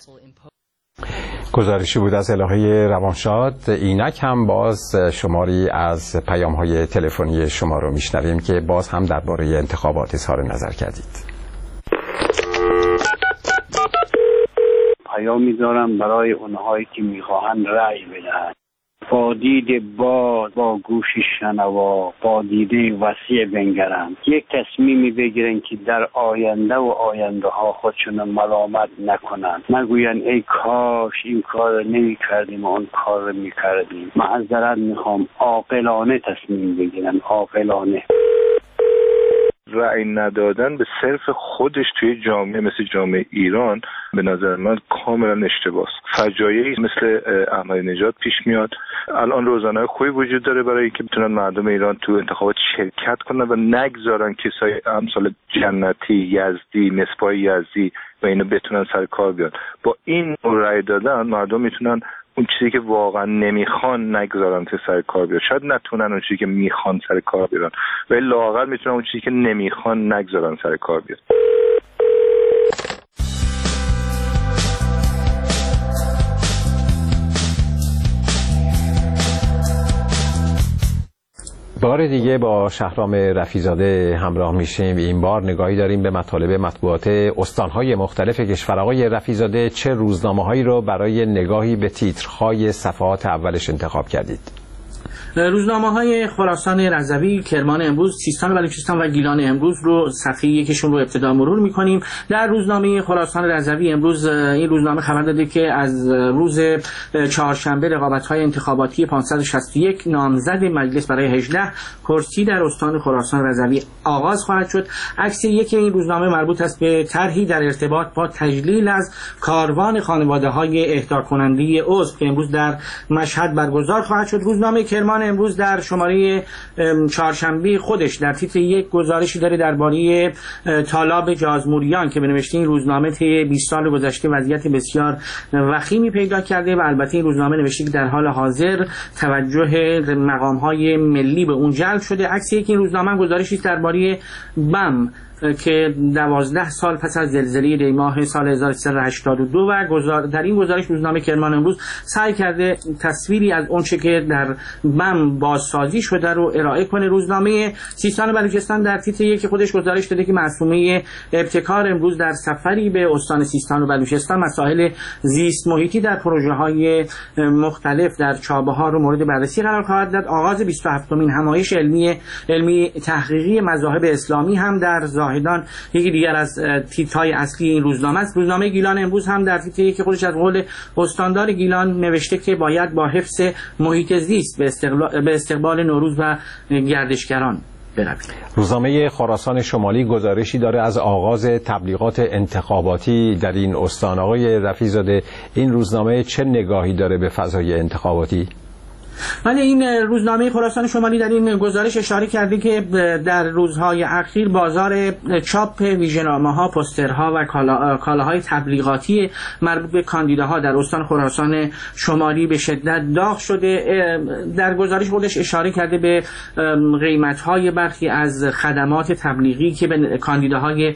گزارشی بود از الهه روانشاد. اینک هم باز شماری از پیام‌های تلفنی شما رو میشنویم که باز هم درباره انتخابات اظهار نظر کردید. پیام می‌ذارم برای اونهایی که می‌خواهند رأی بدهند. با دید باد با گوش شنوا با دیده وسیع بنگرند، یک تصمیمی بگیرن که در آینده و آینده ها خودشون ملامت نکنند، نگوین ای کاش این کار نمی کردیم و اون کار می کردیم. معذرت میخوام، عاقلانه تصمیم بگیرن، عاقلانه. رأی ندادن به صرف خودش توی جامعه مثل جامعه ایران به نظر من کاملا اشتباهه. فجایعی مثل احمدی نژاد پیش میاد. الان روزنامه‌های خوبی وجود داره برای اینکه بتونن مردم ایران تو انتخابات شرکت کنن و نگذارن کسای امثال جنتی، یزدی، مصباح یزدی و اینا بتونن سر کار بیان. با این رأی دادن مردم میتونن اون چیزی که واقعا نمیخوان نگذارن که سر کار بیاد. شاید نتونن اون چیزی که میخوان سر کار بیارن، ولی لااقل میتونن اون چیزی که نمیخوان نگذارن سر کار بیاد. بار دیگه با شهرام رفیع‌زاده همراه میشیم. این بار نگاهی داریم به مطالب مطبوعات استانهای مختلف کشور. آقای رفیع‌زاده، چه روزنامه‌هایی رو برای نگاهی به تیترهای صفحات اولش انتخاب کردید؟ روزنامه های خراسان رضوی، کرمان امروز، سیستان و بلوچستان و گیلان امروز رو صفحه یکشون رو ابتدا مرور میکنیم. در روزنامه خراسان رضوی امروز این روزنامه خبر داده که از روز چهارشنبه رقابت های انتخاباتی پانصد و شصت و یک نامزد مجلس برای هجده کرسی در استان خراسان رضوی آغاز خواهد شد. عکس یکی این روزنامه مربوط است به طرحی در ارتباط با تجلیل از کاروان خانواده های اهدا کننده عضو که امروز در مشهد برگزار خواهد شد. روزنامه کرمان امروز در شماره چهارشنبه خودش در تیتر یک گزارشی داره درباره طالاب جازموریان که به نوشته این روزنامه طی بیست سال گذشته وضعیت بسیار وخیمی پیدا کرده و البته این روزنامه نوشته که در حال حاضر توجه مقام‌های ملی به اون جلب شده. عکس یک این روزنامه گزارشی درباره بم که دوازده سال پس از زلزله دی ماه سال هزار و سیصد و هشتاد و دو و گزار... در این گزارش روزنامه کرمان امروز سعی کرده تصویری از اون چه که در بم بازسازی شده رو ارائه کنه. روزنامه سیستان و بلوچستان در تیتر یک خودش گزارش داده که معصومه ابتکار امروز در سفری به استان سیستان و بلوچستان مسائل زیست محیطی در پروژه های مختلف در چابهار رو مورد بررسی قرار خواهد داد. آغاز بیست و هفتمین همایش علمی علمی تحقیقی مذاهب اسلامی هم در زاهدان یکی دیگر از تیترهای اصلی این روزنامه است. روزنامه گیلان امروز هم در تیتر که خودش از قول استاندار گیلان نوشته که باید با حفظ محیط زیست به استقبال, به استقبال نوروز و گردشگران برویم. روزنامه خراسان شمالی گزارشی داره از آغاز تبلیغات انتخاباتی در این استان. آقای رفیع‌زاده، این روزنامه چه نگاهی داره به فضای انتخاباتی؟ ولی این روزنامه خراسان شمالی در این گزارش اشاره کرده که در روزهای اخیر بازار چاپ ویژه‌نامه‌ها، پوسترها و کالا، کالاهای تبلیغاتی مربوط به کاندیداها در استان خراسان شمالی به شدت داغ شده. در گزارش خودش اشاره کرده به قیمت‌های برخی از خدمات تبلیغی که به کاندیداهای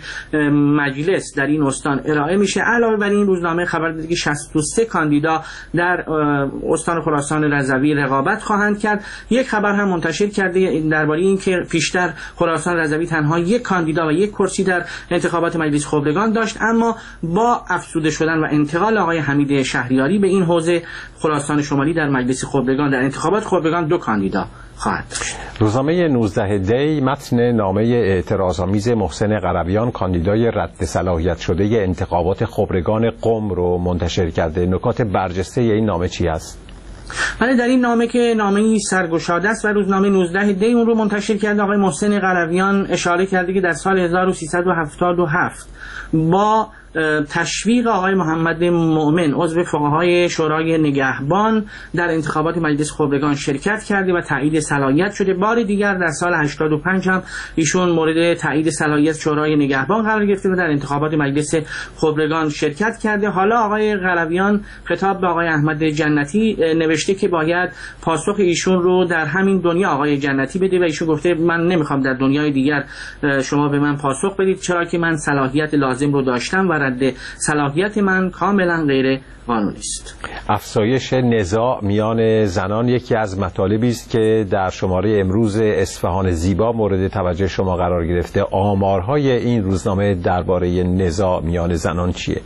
مجلس در این استان ارائه میشه. علاوه بر این روزنامه خبر داده که شصت و سه کاندیدا در استان خراسان رضوی رقابت خواهند کرد. یک خبر هم منتشر کرده درباره این که پیشتر خراسان رضوی تنها یک کاندیدا و یک کرسی در انتخابات مجلس خبرگان داشت، اما با افزوده شدن و انتقال آقای حمید شهریاری به این حوزه خراسان شمالی در مجلس خبرگان در انتخابات خبرگان دو کاندیدا خواهد داشت. روزنامه نوزده دی متن نامه اعتراض‌آمیز محسن قرویان کاندیدای رد صلاحیت شده انتخابات خبرگان قم رو منتشر کرده. نکات برجسته این نامه چی است؟ ولی در این نامه که نامه‌ای سرگشاده است و روزنامه نوزده دی اون رو منتشر کرده، آقای محسن قرویان اشاره کرده که در سال هزار و سیصد و هفتاد و هفت با تشویق آقای محمد مؤمن عضو فقهای شورای نگهبان در انتخابات مجلس خبرگان شرکت کرده و تایید صلاحیت شده. بار دیگر در سال هشتاد و پنج هم ایشون مورد تایید صلاحیت شورای نگهبان قرار گرفته و در انتخابات مجلس خبرگان شرکت کرده. حالا آقای قرویان خطاب به آقای احمد جنتی نوشته که باید پاسخ ایشون رو در همین دنیا آقای جنتی بده و ایشون گفته من نمیخوام در دنیای دیگر شما به من پاسخ بدید، چرا که من صلاحیت لازم رو داشتم و رد صلاحیت من کاملا غیر قانونی است. افزایش نزاع میان زنان یکی از مطالبی است که در شماره امروز اصفهان زیبا مورد توجه شما قرار گرفته. آمارهای این روزنامه درباره نزاع میان زنان چیه؟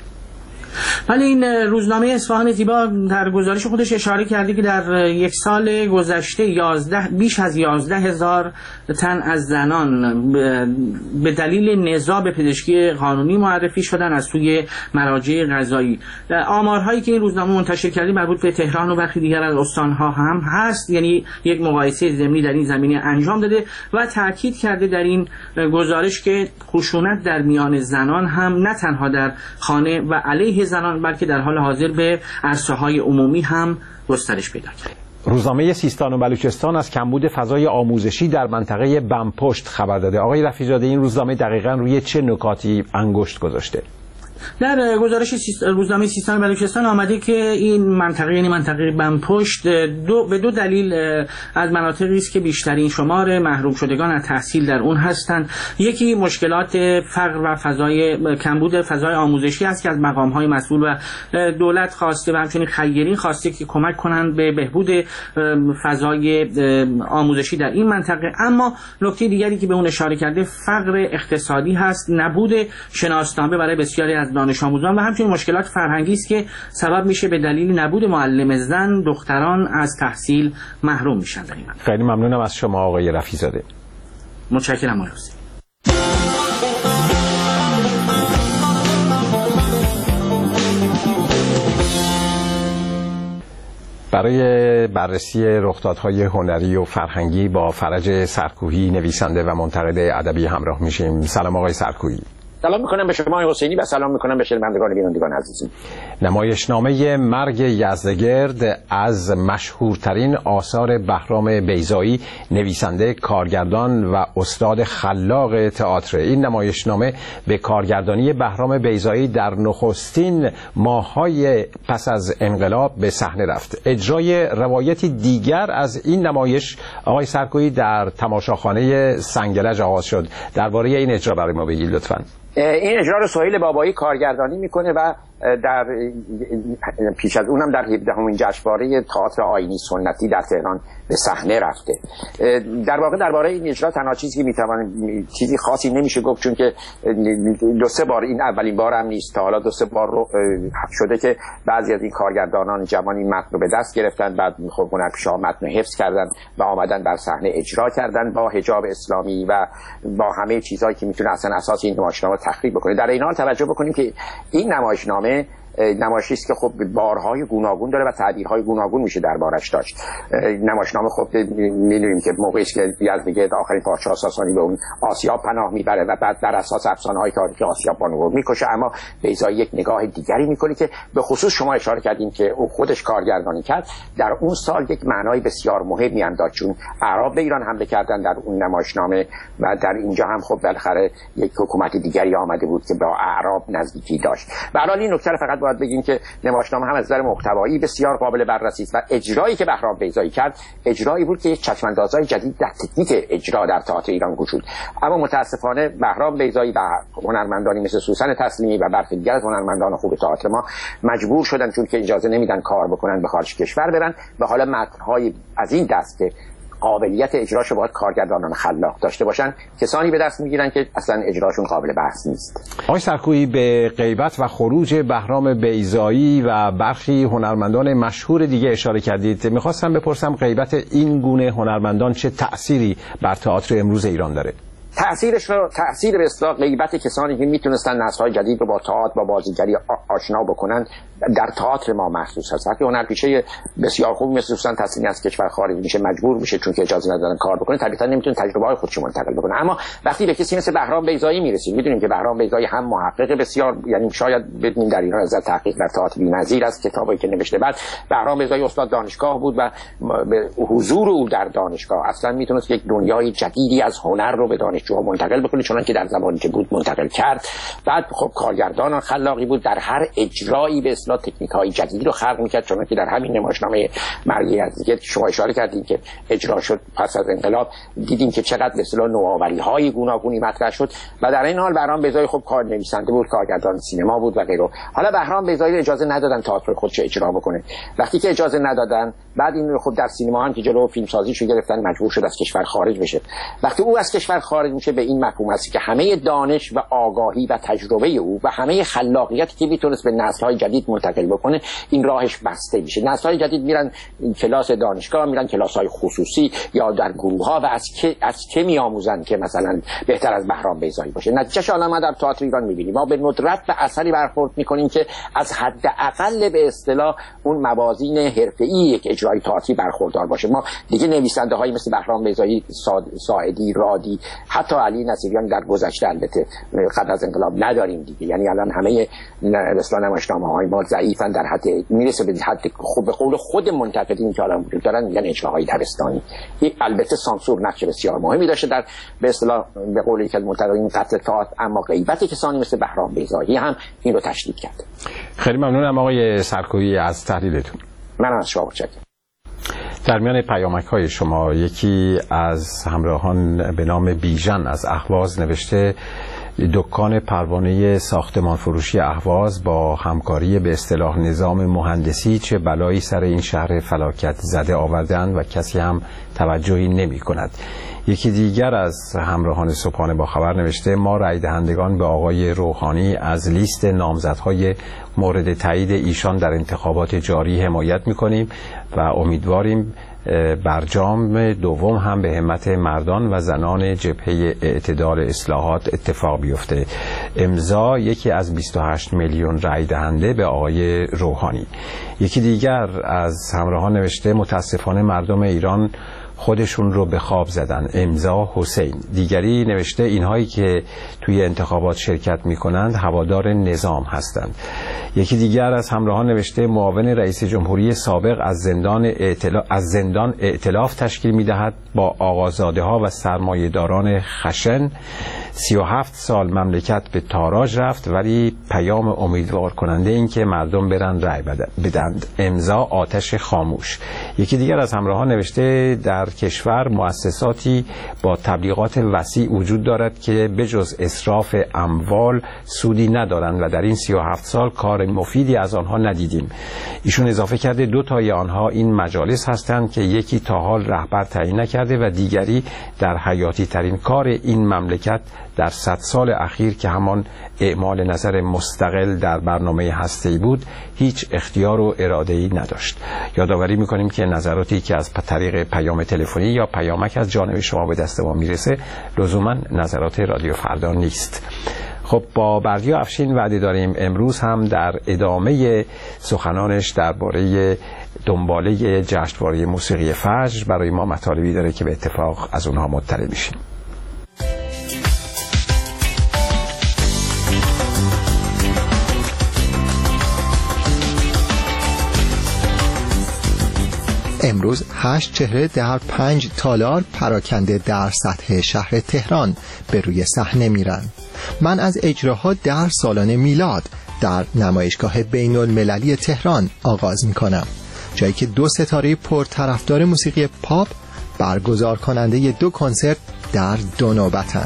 ولی این روزنامه اصفهان زیبا در گزارش خودش اشاره کرده که در یک سال گذشته یازده بیش از یازده هزار تن از زنان به دلیل نزاع به پزشکی قانونی معرفی شدن از سوی مراجع قضایی. آمارهایی که این روزنامه منتشر کرده مربوط به تهران و برخی دیگر از استانها هم هست، یعنی یک مقایسه ضمنی در این زمینه انجام داده و تاکید کرده در این گزارش که خشونت در میان زنان هم نه تنها در خانه و علیه زنان بلکه در حال حاضر به عرصه‌های عمومی هم گسترش پیدا کرده. روزنامه سیستان و بلوچستان از کمبود فضای آموزشی در منطقه بمپشت خبر داده. آقای رفیع‌زاده، این روزنامه دقیقاً روی چه نکاتی انگشت گذاشته؟ در گزارش روزنامه سیستان بلوچستان آمده که این منطقه یعنی منطقه بمپشت دو به دو دلیل از مناطقی است که بیشترین شمار محروم شدگان از تحصیل در اون هستند. یکی مشکلات فقر و فضای کمبود فضای آموزشی است که از مقام‌های مسئول و دولت خواسته و همچنین خیرین خواسته که کمک کنند به بهبود فضای آموزشی در این منطقه. اما نکته دیگری که به اون اشاره کرده فقر اقتصادی هست، نبود شناسنامه برای بسیاری از دانش آموزان و همچنین مشکلات فرهنگی است که سبب میشه به دلیل نبود معلم زن دختران از تحصیل محروم میشن در این منطقه. خیلی ممنونم از شما آقای رفیع‌زاده. متشکرم آقای حسینی. برای بررسی رخدادهای هنری و فرهنگی با فرج سرکوهی نویسنده و منتقد ادبی همراه میشیم. سلام آقای سرکوهی. سلام میکنم به شما حسینی و سلام میکنم به شنوندگان بینندگان عزیزم. نمایشنامه مرگ یزدگرد از مشهورترین آثار بهرام بیضایی، نویسنده، کارگردان و استاد خلاق تئاتر. این نمایشنامه به کارگردانی بهرام بیضایی در نخستین ماه‌های پس از انقلاب به صحنه رفت. اجرای روایتی دیگر از این نمایش آقای سرکوهی در تماشاخانه سنگلج آغاز شد. درباره این اجرا برای ما بگید لطفاً. این اجرا رو سهیل بابایی کارگردانی میکنه و در پیش از اونم در هفدهمین جشنواره تئاتر آیینی سنتی در تهران به صحنه رفته. در واقع درباره این اجرا تنها چیزی که میتوانم چیزی خاصی نمیشه گفت، چون که دو سه بار، این اولین بار هم نیست، تا حالا دو سه بار رو شده که بعضی از این کارگردانان جوان این متن رو به دست گرفتن، بعد خب هنرپیشه‌ها متن حفظ کردن و آمدن بر صحنه اجرا کردن با حجاب اسلامی و با همه چیزایی که میتونه اصلا اساس این نمایشنامه تخریب بکنه. در این حال توجه بکنیم که این نمایشنامه نمایشی است که خب بارهای گوناگون داره و تعبیرهای گوناگون میشه دربارش داشت. نمایشنامه خب میدونیم که موقعی است که یزدگرد آخرین پادشاه ساسانی به اون آسیاب پناه میبره و بعد در اساس افسانه‌های تاریخی آسیاب بانو رو میکشه، اما بیضایی یک نگاه دیگری میکنه که به خصوص شما اشاره کردین که او خودش کارگردانی کرد. در اون سال یک معنای بسیار مهمی انداخت، چون اعراب به ایران حمله کردن در اون نمایشنامه و در اینجا هم خب بالاخره یک حکومت دیگری آمده بود که با اعراب نزدیکی داشت. به هر حال این نکته فقط باید بگیم که نمایشنامه هم از نظر محتوایی بسیار قابل بررسی است و اجرایی که بهرام بیضایی کرد اجرایی بود که یک چشم‌اندازهای جدید در تکنیک اجرا در تئاتر ایران وجود. اما متاسفانه بهرام بیضایی و هنرمندانی مثل سوسن تسلیمی و برخی دیگر از هنرمندان خوب تئاتر ما مجبور شدن، چون که اجازه نمیدن کار بکنن، به خارج کشور برن و حالا متن‌های از این دست که قابلیت اجراشو باید کارگردانان خلاق داشته باشن، کسانی به دست میگیرن که اصلا اجراشون قابل بحث نیست. آقای سرکوهی، به غیبت و خروج بهرام بیضایی و برخی هنرمندان مشهور دیگه اشاره کردید. میخواستم بپرسم غیبت این گونه هنرمندان چه تأثیری بر تئاتر امروز ایران داره؟ تأثیرش رو تأثیر به اصطلاح غیبت کسانی که میتونستن نسل‌های جدید رو با تئاتر با بازیگری آشنا بکنن در تئاتر ما محسوس هست. وقتی هنرپیشه بسیار خوب مثل سوسن تسلیمی از کشور خارج میشه، مجبور میشه چون که اجازه ندادن کار بکنه، طبیعتا نمیتونه تجربه‌های خودش منتقل بکنه. اما وقتی به کسی مثل بهرام بیضایی میرسیم، میدونیم که بهرام بیضایی هم محقق بسیار، یعنی شاید بدونیم در ایران از تحقیق در تئاتر بی‌نظیر است، کتابی که نوشته. بعد بهرام بیضایی استاد دانشگاه بود و به حضور او در دانشگاه اصلا میتونست یک دنیای جدیدی از هنر رو به دانشجوها منتقل بکنه، چون که در زمانی که بود منتقل کرد. بعد خب کارگردان خلاقی بود، در هر اجرایی به اصطلاح تکنیک‌های جدیدی رو خلق می‌کرد، چون که در همین نمایشنامه مرگ یزدگرد که شما اشاره کردید که اجرا شد پس از انقلاب، دیدیم که چقدر به اصطلاح نوآوری‌های گوناگونی مطرح شد و در این حال بهرام بیضایی خب کار نویسنده بود، کارگردان سینما بود و غیره. حالا بهرام بیضایی اجازه ندادن تئاتر خودش اجرا بکنه. وقتی که اجازه ندادن، بعد این خود در سینما هم که جلو فیلمسازیشو گرفتن، مجبور شد از کشور خارج بشه. وقتی او از کشور خارج میشه، به این مفهوم است که همه دانش و آگاهی و تجربه او و همه خلاقیتی که میتونست به نسل‌های جدید منتقل بکنه، این راهش بسته میشه. نسل‌های جدید میرن کلاس دانشگاه، میرن کلاس‌های خصوصی یا در گروه‌ها و از که از که میآموزن که مثلا بهتر از بهرام بیضایی باشه. نتیجه‌اش الان ما در تئاتر ایران می‌بینیم، ما به ندرت به اثری برخورد می‌کنیم که از حداقل به اصطلاح اون موازین حرفه‌ای یک اجرای تئاتری برخوردار باشه. ما دیگه نویسنده هایی مثل بهرام بیضایی، ساعدی، رادی، حتی علی نصیریان در گذشته البته قبل از انقلاب نداریم دیگه. یعنی الان همه اصلا نمایشنامه های ما ضعیفن، در حد میرسه به حد خوب به قول خود منتقدین که الان وجود دارن میگن اجراهای دبستانی. این البته سانسور نقش بسیار مهمی داشته در به اصطلاح به قول یک از منتقدین قتل تئاتر، اما غیبت کسانی مثل بهرام بیضایی هم این رو تشدید کرد. خیلی ممنونم آقای سرکویی از تحلیلتون. من از شما متشکرم. در میان پیامک های شما یکی از همراهان به نام بیژن از اهواز نوشته دکان پروانه ساختمان فروشی اهواز با همکاری به اصطلاح نظام مهندسی چه بلایی سر این شهر فلاکت زده آوردند و کسی هم توجهی نمی کند. یکی دیگر از همراهان صبحانه با خبر نوشته ما رای دهندگان به آقای روحانی از لیست نامزدهای مورد تایید ایشان در انتخابات جاری حمایت می‌کنیم و امیدواریم برجام دوم هم به همت مردان و زنان جبهه اعتدال اصلاحات اتفاق بیفته. امضا یکی از بیست و هشت میلیون رای دهنده به آقای روحانی. یکی دیگر از همراهان نوشته متاسفانه مردم ایران خودشون رو به خواب زدن. امضا حسین. دیگری نوشته اینهایی که توی انتخابات شرکت میکنند هوادار نظام هستند. یکی دیگر از همراهان نوشته معاون رئیس جمهوری سابق از زندان ائتلاف از زندان ائتلاف تشکیل میدهد با آقازاده ها و سرمایه‌داران خشن. سی و هفت سال مملکت به تاراج رفت ولی پیام امیدوار کننده این که مردم برن رأی بدند. امضا آتش خاموش. یکی دیگر از همراهان نوشته در کشور مؤسساتی با تبلیغات وسیع وجود دارد که بجز اسراف اموال سودی ندارند و در این سی و هفت سال کار مفیدی از آنها ندیدیم. ایشون اضافه کرده دو تای آنها این مجالس هستند که یکی تا حال رهبر تعیین نکرده و دیگری در حیاتی ترین کار این مملکت در صد سال اخیر که همان اعمال نظر مستقل در برنامه هسته‌ای بود هیچ اختیار و اراده‌ای نداشت. یادآوری می‌کنیم که نظراتی که از طریق پیام تلفنی یا پیامک از جانب شما به دست ما میرسه لزوما نظرات رادیو فردا نیست. خب با بردیا افشین وعده داریم امروز هم در ادامه سخنانش درباره دنباله جشنواره موسیقی فجر برای ما مطالبی داره که به اتفاق از اونها مطلع میشیم. امروز هشت چهره در پنج تالار پراکنده در سطح شهر تهران به روی صحنه میرن. من از اجراها در سالن میلاد در نمایشگاه بین المللی تهران آغاز میکنم، جایی که دو ستاره پرطرفدار موسیقی پاپ برگزار کننده دو کنسرت در دو نوبتن.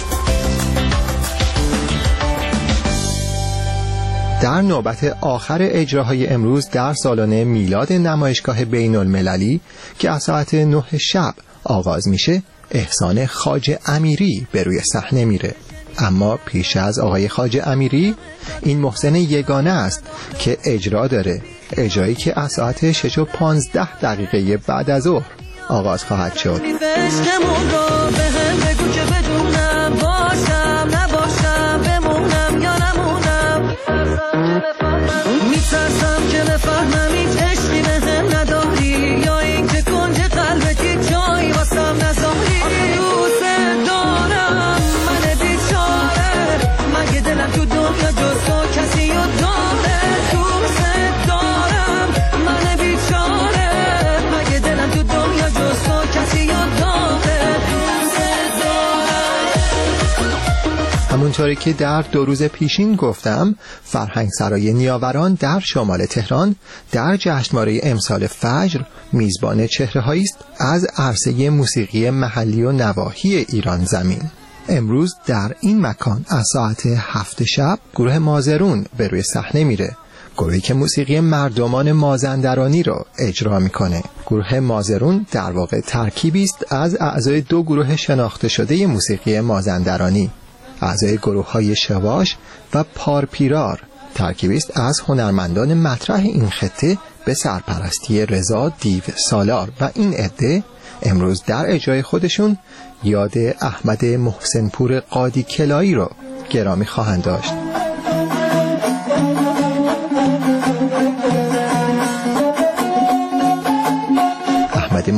در نوبت آخر اجراهای امروز در سالن میلاد نمایشگاه بین المللی که از ساعت نه شب آغاز میشه احسان خواجه امیری به روی صحنه میره. اما پیش از آقای خواجه امیری این محسن یگانه است که اجرا داره، اجرایی که از ساعت شش و پانزده دقیقه بعد از ظهر آغاز خواهد شد. میترسم که بفهمم هیچ عشقی بهم نداری یا این که کنج قلبت جایی واسم نذاری. دوست دارم من بیچاره، مگه دلم تو دنیا جز تو کسی رو داره. دوست دارم من بیچاره، مگه دلم تو دنیا جز تو کسی رو داره. همونطوری که در دو روز پیشین گفتم، فرهنگ سرای نیاوران در شمال تهران در جشنواره امسال فجر میزبان چهره‌هایی است از عرصه موسیقی محلی و نواحی ایران زمین. امروز در این مکان از ساعت هفت شب گروه مازرون به روی صحنه میره، گروهی که موسیقی مردمان مازندرانی رو اجرا میکنه. گروه مازرون در واقع ترکیبی است از اعضای دو گروه شناخته شده موسیقی مازندرانی، اعضای گروه‌های شواش و پارپیرار، ترکیبی است از هنرمندان مطرح این خطه به سرپرستی رضا دیو سالار و این عده امروز در اجرای خودشون یاد احمد محسنپور قادی کلایی رو گرامی خواهند داشت.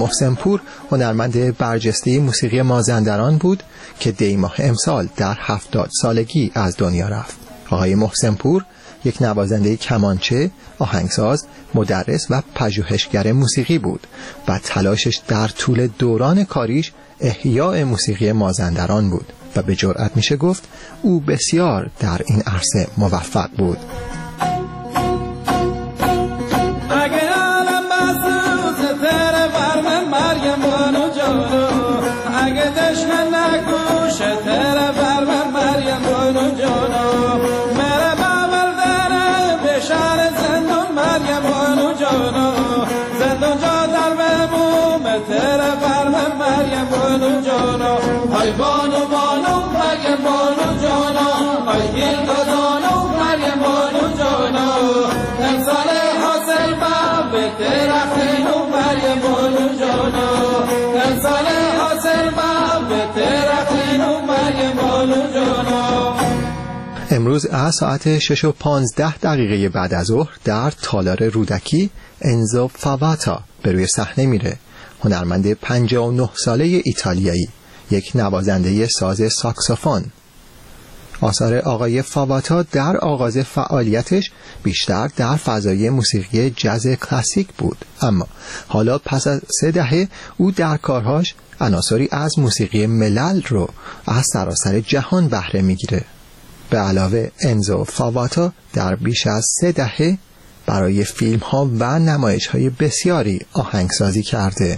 محسن پور هنرمند برجسته موسیقی مازندران بود که دی ماه امسال در هفتاد سالگی از دنیا رفت. آقای محسن پور یک نوازنده کمانچه، آهنگساز، مدرس و پژوهشگر موسیقی بود و تلاشش در طول دوران کاریش احیاء موسیقی مازندران بود و به جرئت میشه گفت او بسیار در این عرصه موفق بود. ای بانو بانو مریم بانو جانا، ای گل گزانو مریم بانو جانا، امسال حاصل با بهتر اخینو مریم بانو جانا، امسال حاصل با بهتر اخینو مریم بانو جانا. امروز از ساعت شش و پانزده دقیقه بعد از ظهر در تالار رودکی انزو فاواتا به روی صحنه میره. هنرمند پنجاه و نه ساله ایتالیایی، یک نوازنده ساز ساکسوفون. آثار آقای فاواتا در آغاز فعالیتش بیشتر در فضای موسیقی جاز کلاسیک بود، اما حالا پس از سه دهه او در کارهاش عناصری از موسیقی ملل رو از سراسر جهان بهره میگیره. به علاوه انزو فاواتا در بیش از سه دهه برای فیلم ها و نمایش های بسیاری آهنگسازی کرده.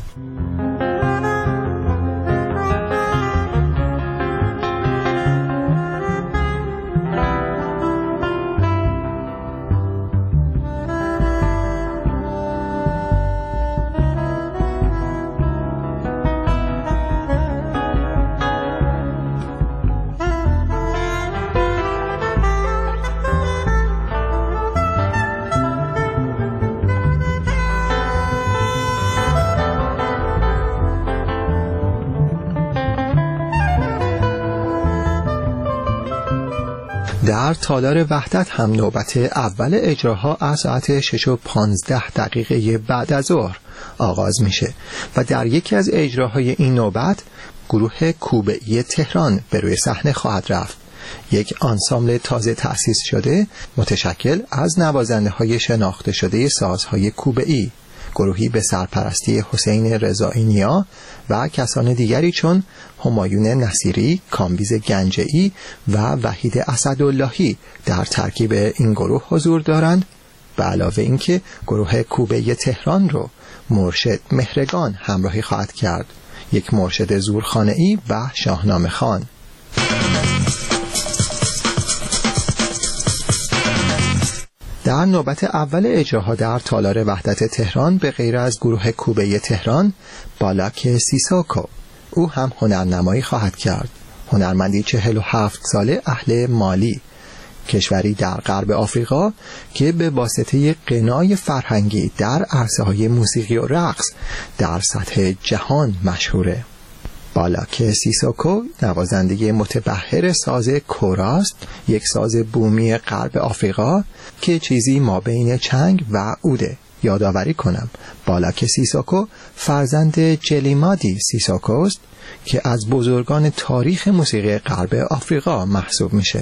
در تالار وحدت هم نوبت اول اجراها از ساعت شش و پانزده دقیقه بعد از ظهر آغاز میشه و در یکی از اجراهای این نوبت گروه کوبه‌ای تهران به روی صحنه خواهد رفت. یک آنسامبل تازه تأسیس شده متشکل از نوازنده های شناخته شده سازهای کوبه‌ای، گروهی به سرپرستی حسین رضایی نیا و کسان دیگری چون همایون نصیری، کامبیز گنجه‌ای و وحید اسداللهی در ترکیب این گروه حضور دارند. به علاوه اینکه گروه کوبه‌ای تهران رو مرشد مهرگان همراهی خواهد کرد، یک مرشد زورخانه‌ای و شاهنامه خوان. در نوبت اول اجراها در تالار وحدت تهران به غیر از گروه کوبه‌ای تهران، بالاک سیسوکو او هم هنرنمایی خواهد کرد. هنرمندی چهل و هفت ساله اهل مالی، کشوری در غرب آفریقا که به واسطه غنای فرهنگی در عرصه‌های موسیقی و رقص در سطح جهان مشهوره. بالاک سیسوکو نوازنده متبحر ساز کوراست، یک ساز بومی غرب آفریقا که چیزی ما بین چنگ و اوده. یادآوری کنم بالاک سیسوکو فرزند جلیمادی سیسوکوست که از بزرگان تاریخ موسیقی غرب آفریقا محسوب میشه.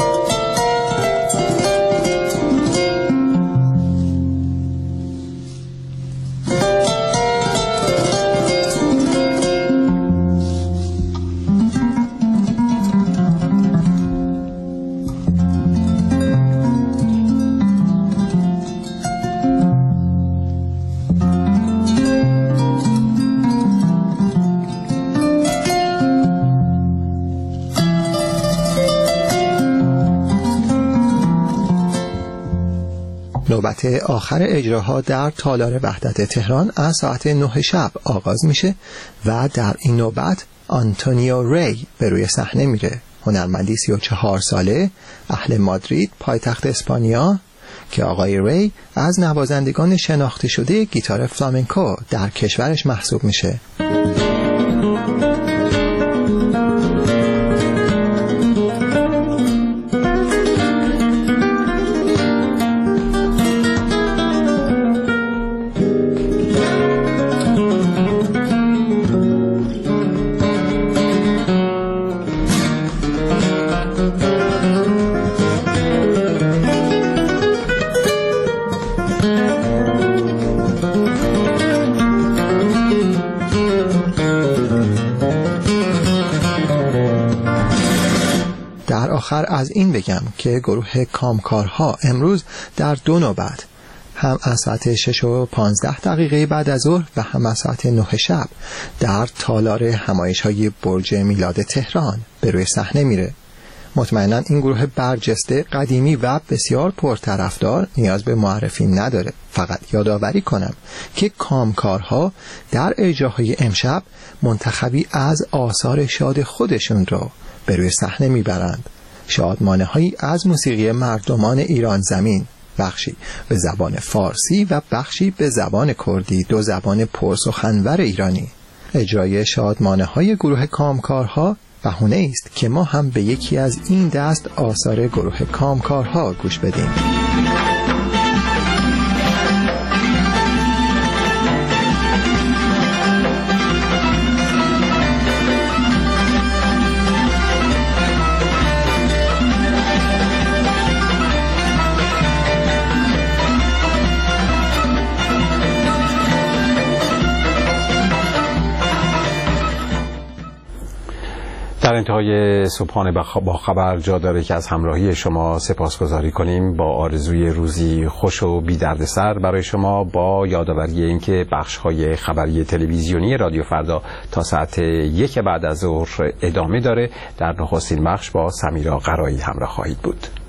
نوبت آخر اجراها در تالار وحدت تهران از ساعت نه شب آغاز میشه و در این نوبت آنتونیو ری به روی صحنه میره. هنرمندی سی و چهار ساله اهل مادرید پایتخت اسپانیا که آقای ری از نوازندگان شناخته شده گیتار فلامنکو در کشورش محسوب میشه. آخر از این بگم که گروه کامکارها امروز در دو نوبت، هم از ساعت شش و پانزده دقیقه بعد از ظهر و هم از ساعت نه شب در تالار همایش‌های برج میلاد تهران به روی صحنه میره. مطمئنا این گروه برجسته، قدیمی و بسیار پرطرفدار نیاز به معرفی نداره. فقط یادآوری کنم که کامکارها در اجراهای امشب منتخبی از آثار شاد خودشون رو به روی صحنه میبرند. شادمانه هایی از موسیقی مردمان ایران زمین، بخشی به زبان فارسی و بخشی به زبان کردی، دو زبان پرسخنور ایرانی. اجرای شادمانه های گروه کامکارها بهونه است که ما هم به یکی از این دست آثار گروه کامکارها گوش بدیم. در انتهای صبحانه با خبر جا داره که از همراهی شما سپاسگزاری کنیم، با آرزوی روزی خوش و بی دردسر برای شما، با یادآوری اینکه بخش‌های خبری تلویزیونی رادیو فردا تا ساعت یک بعد از ظهر ادامه داره. در نخستین بخش با سمیرا قرایی همراه خواهید بود.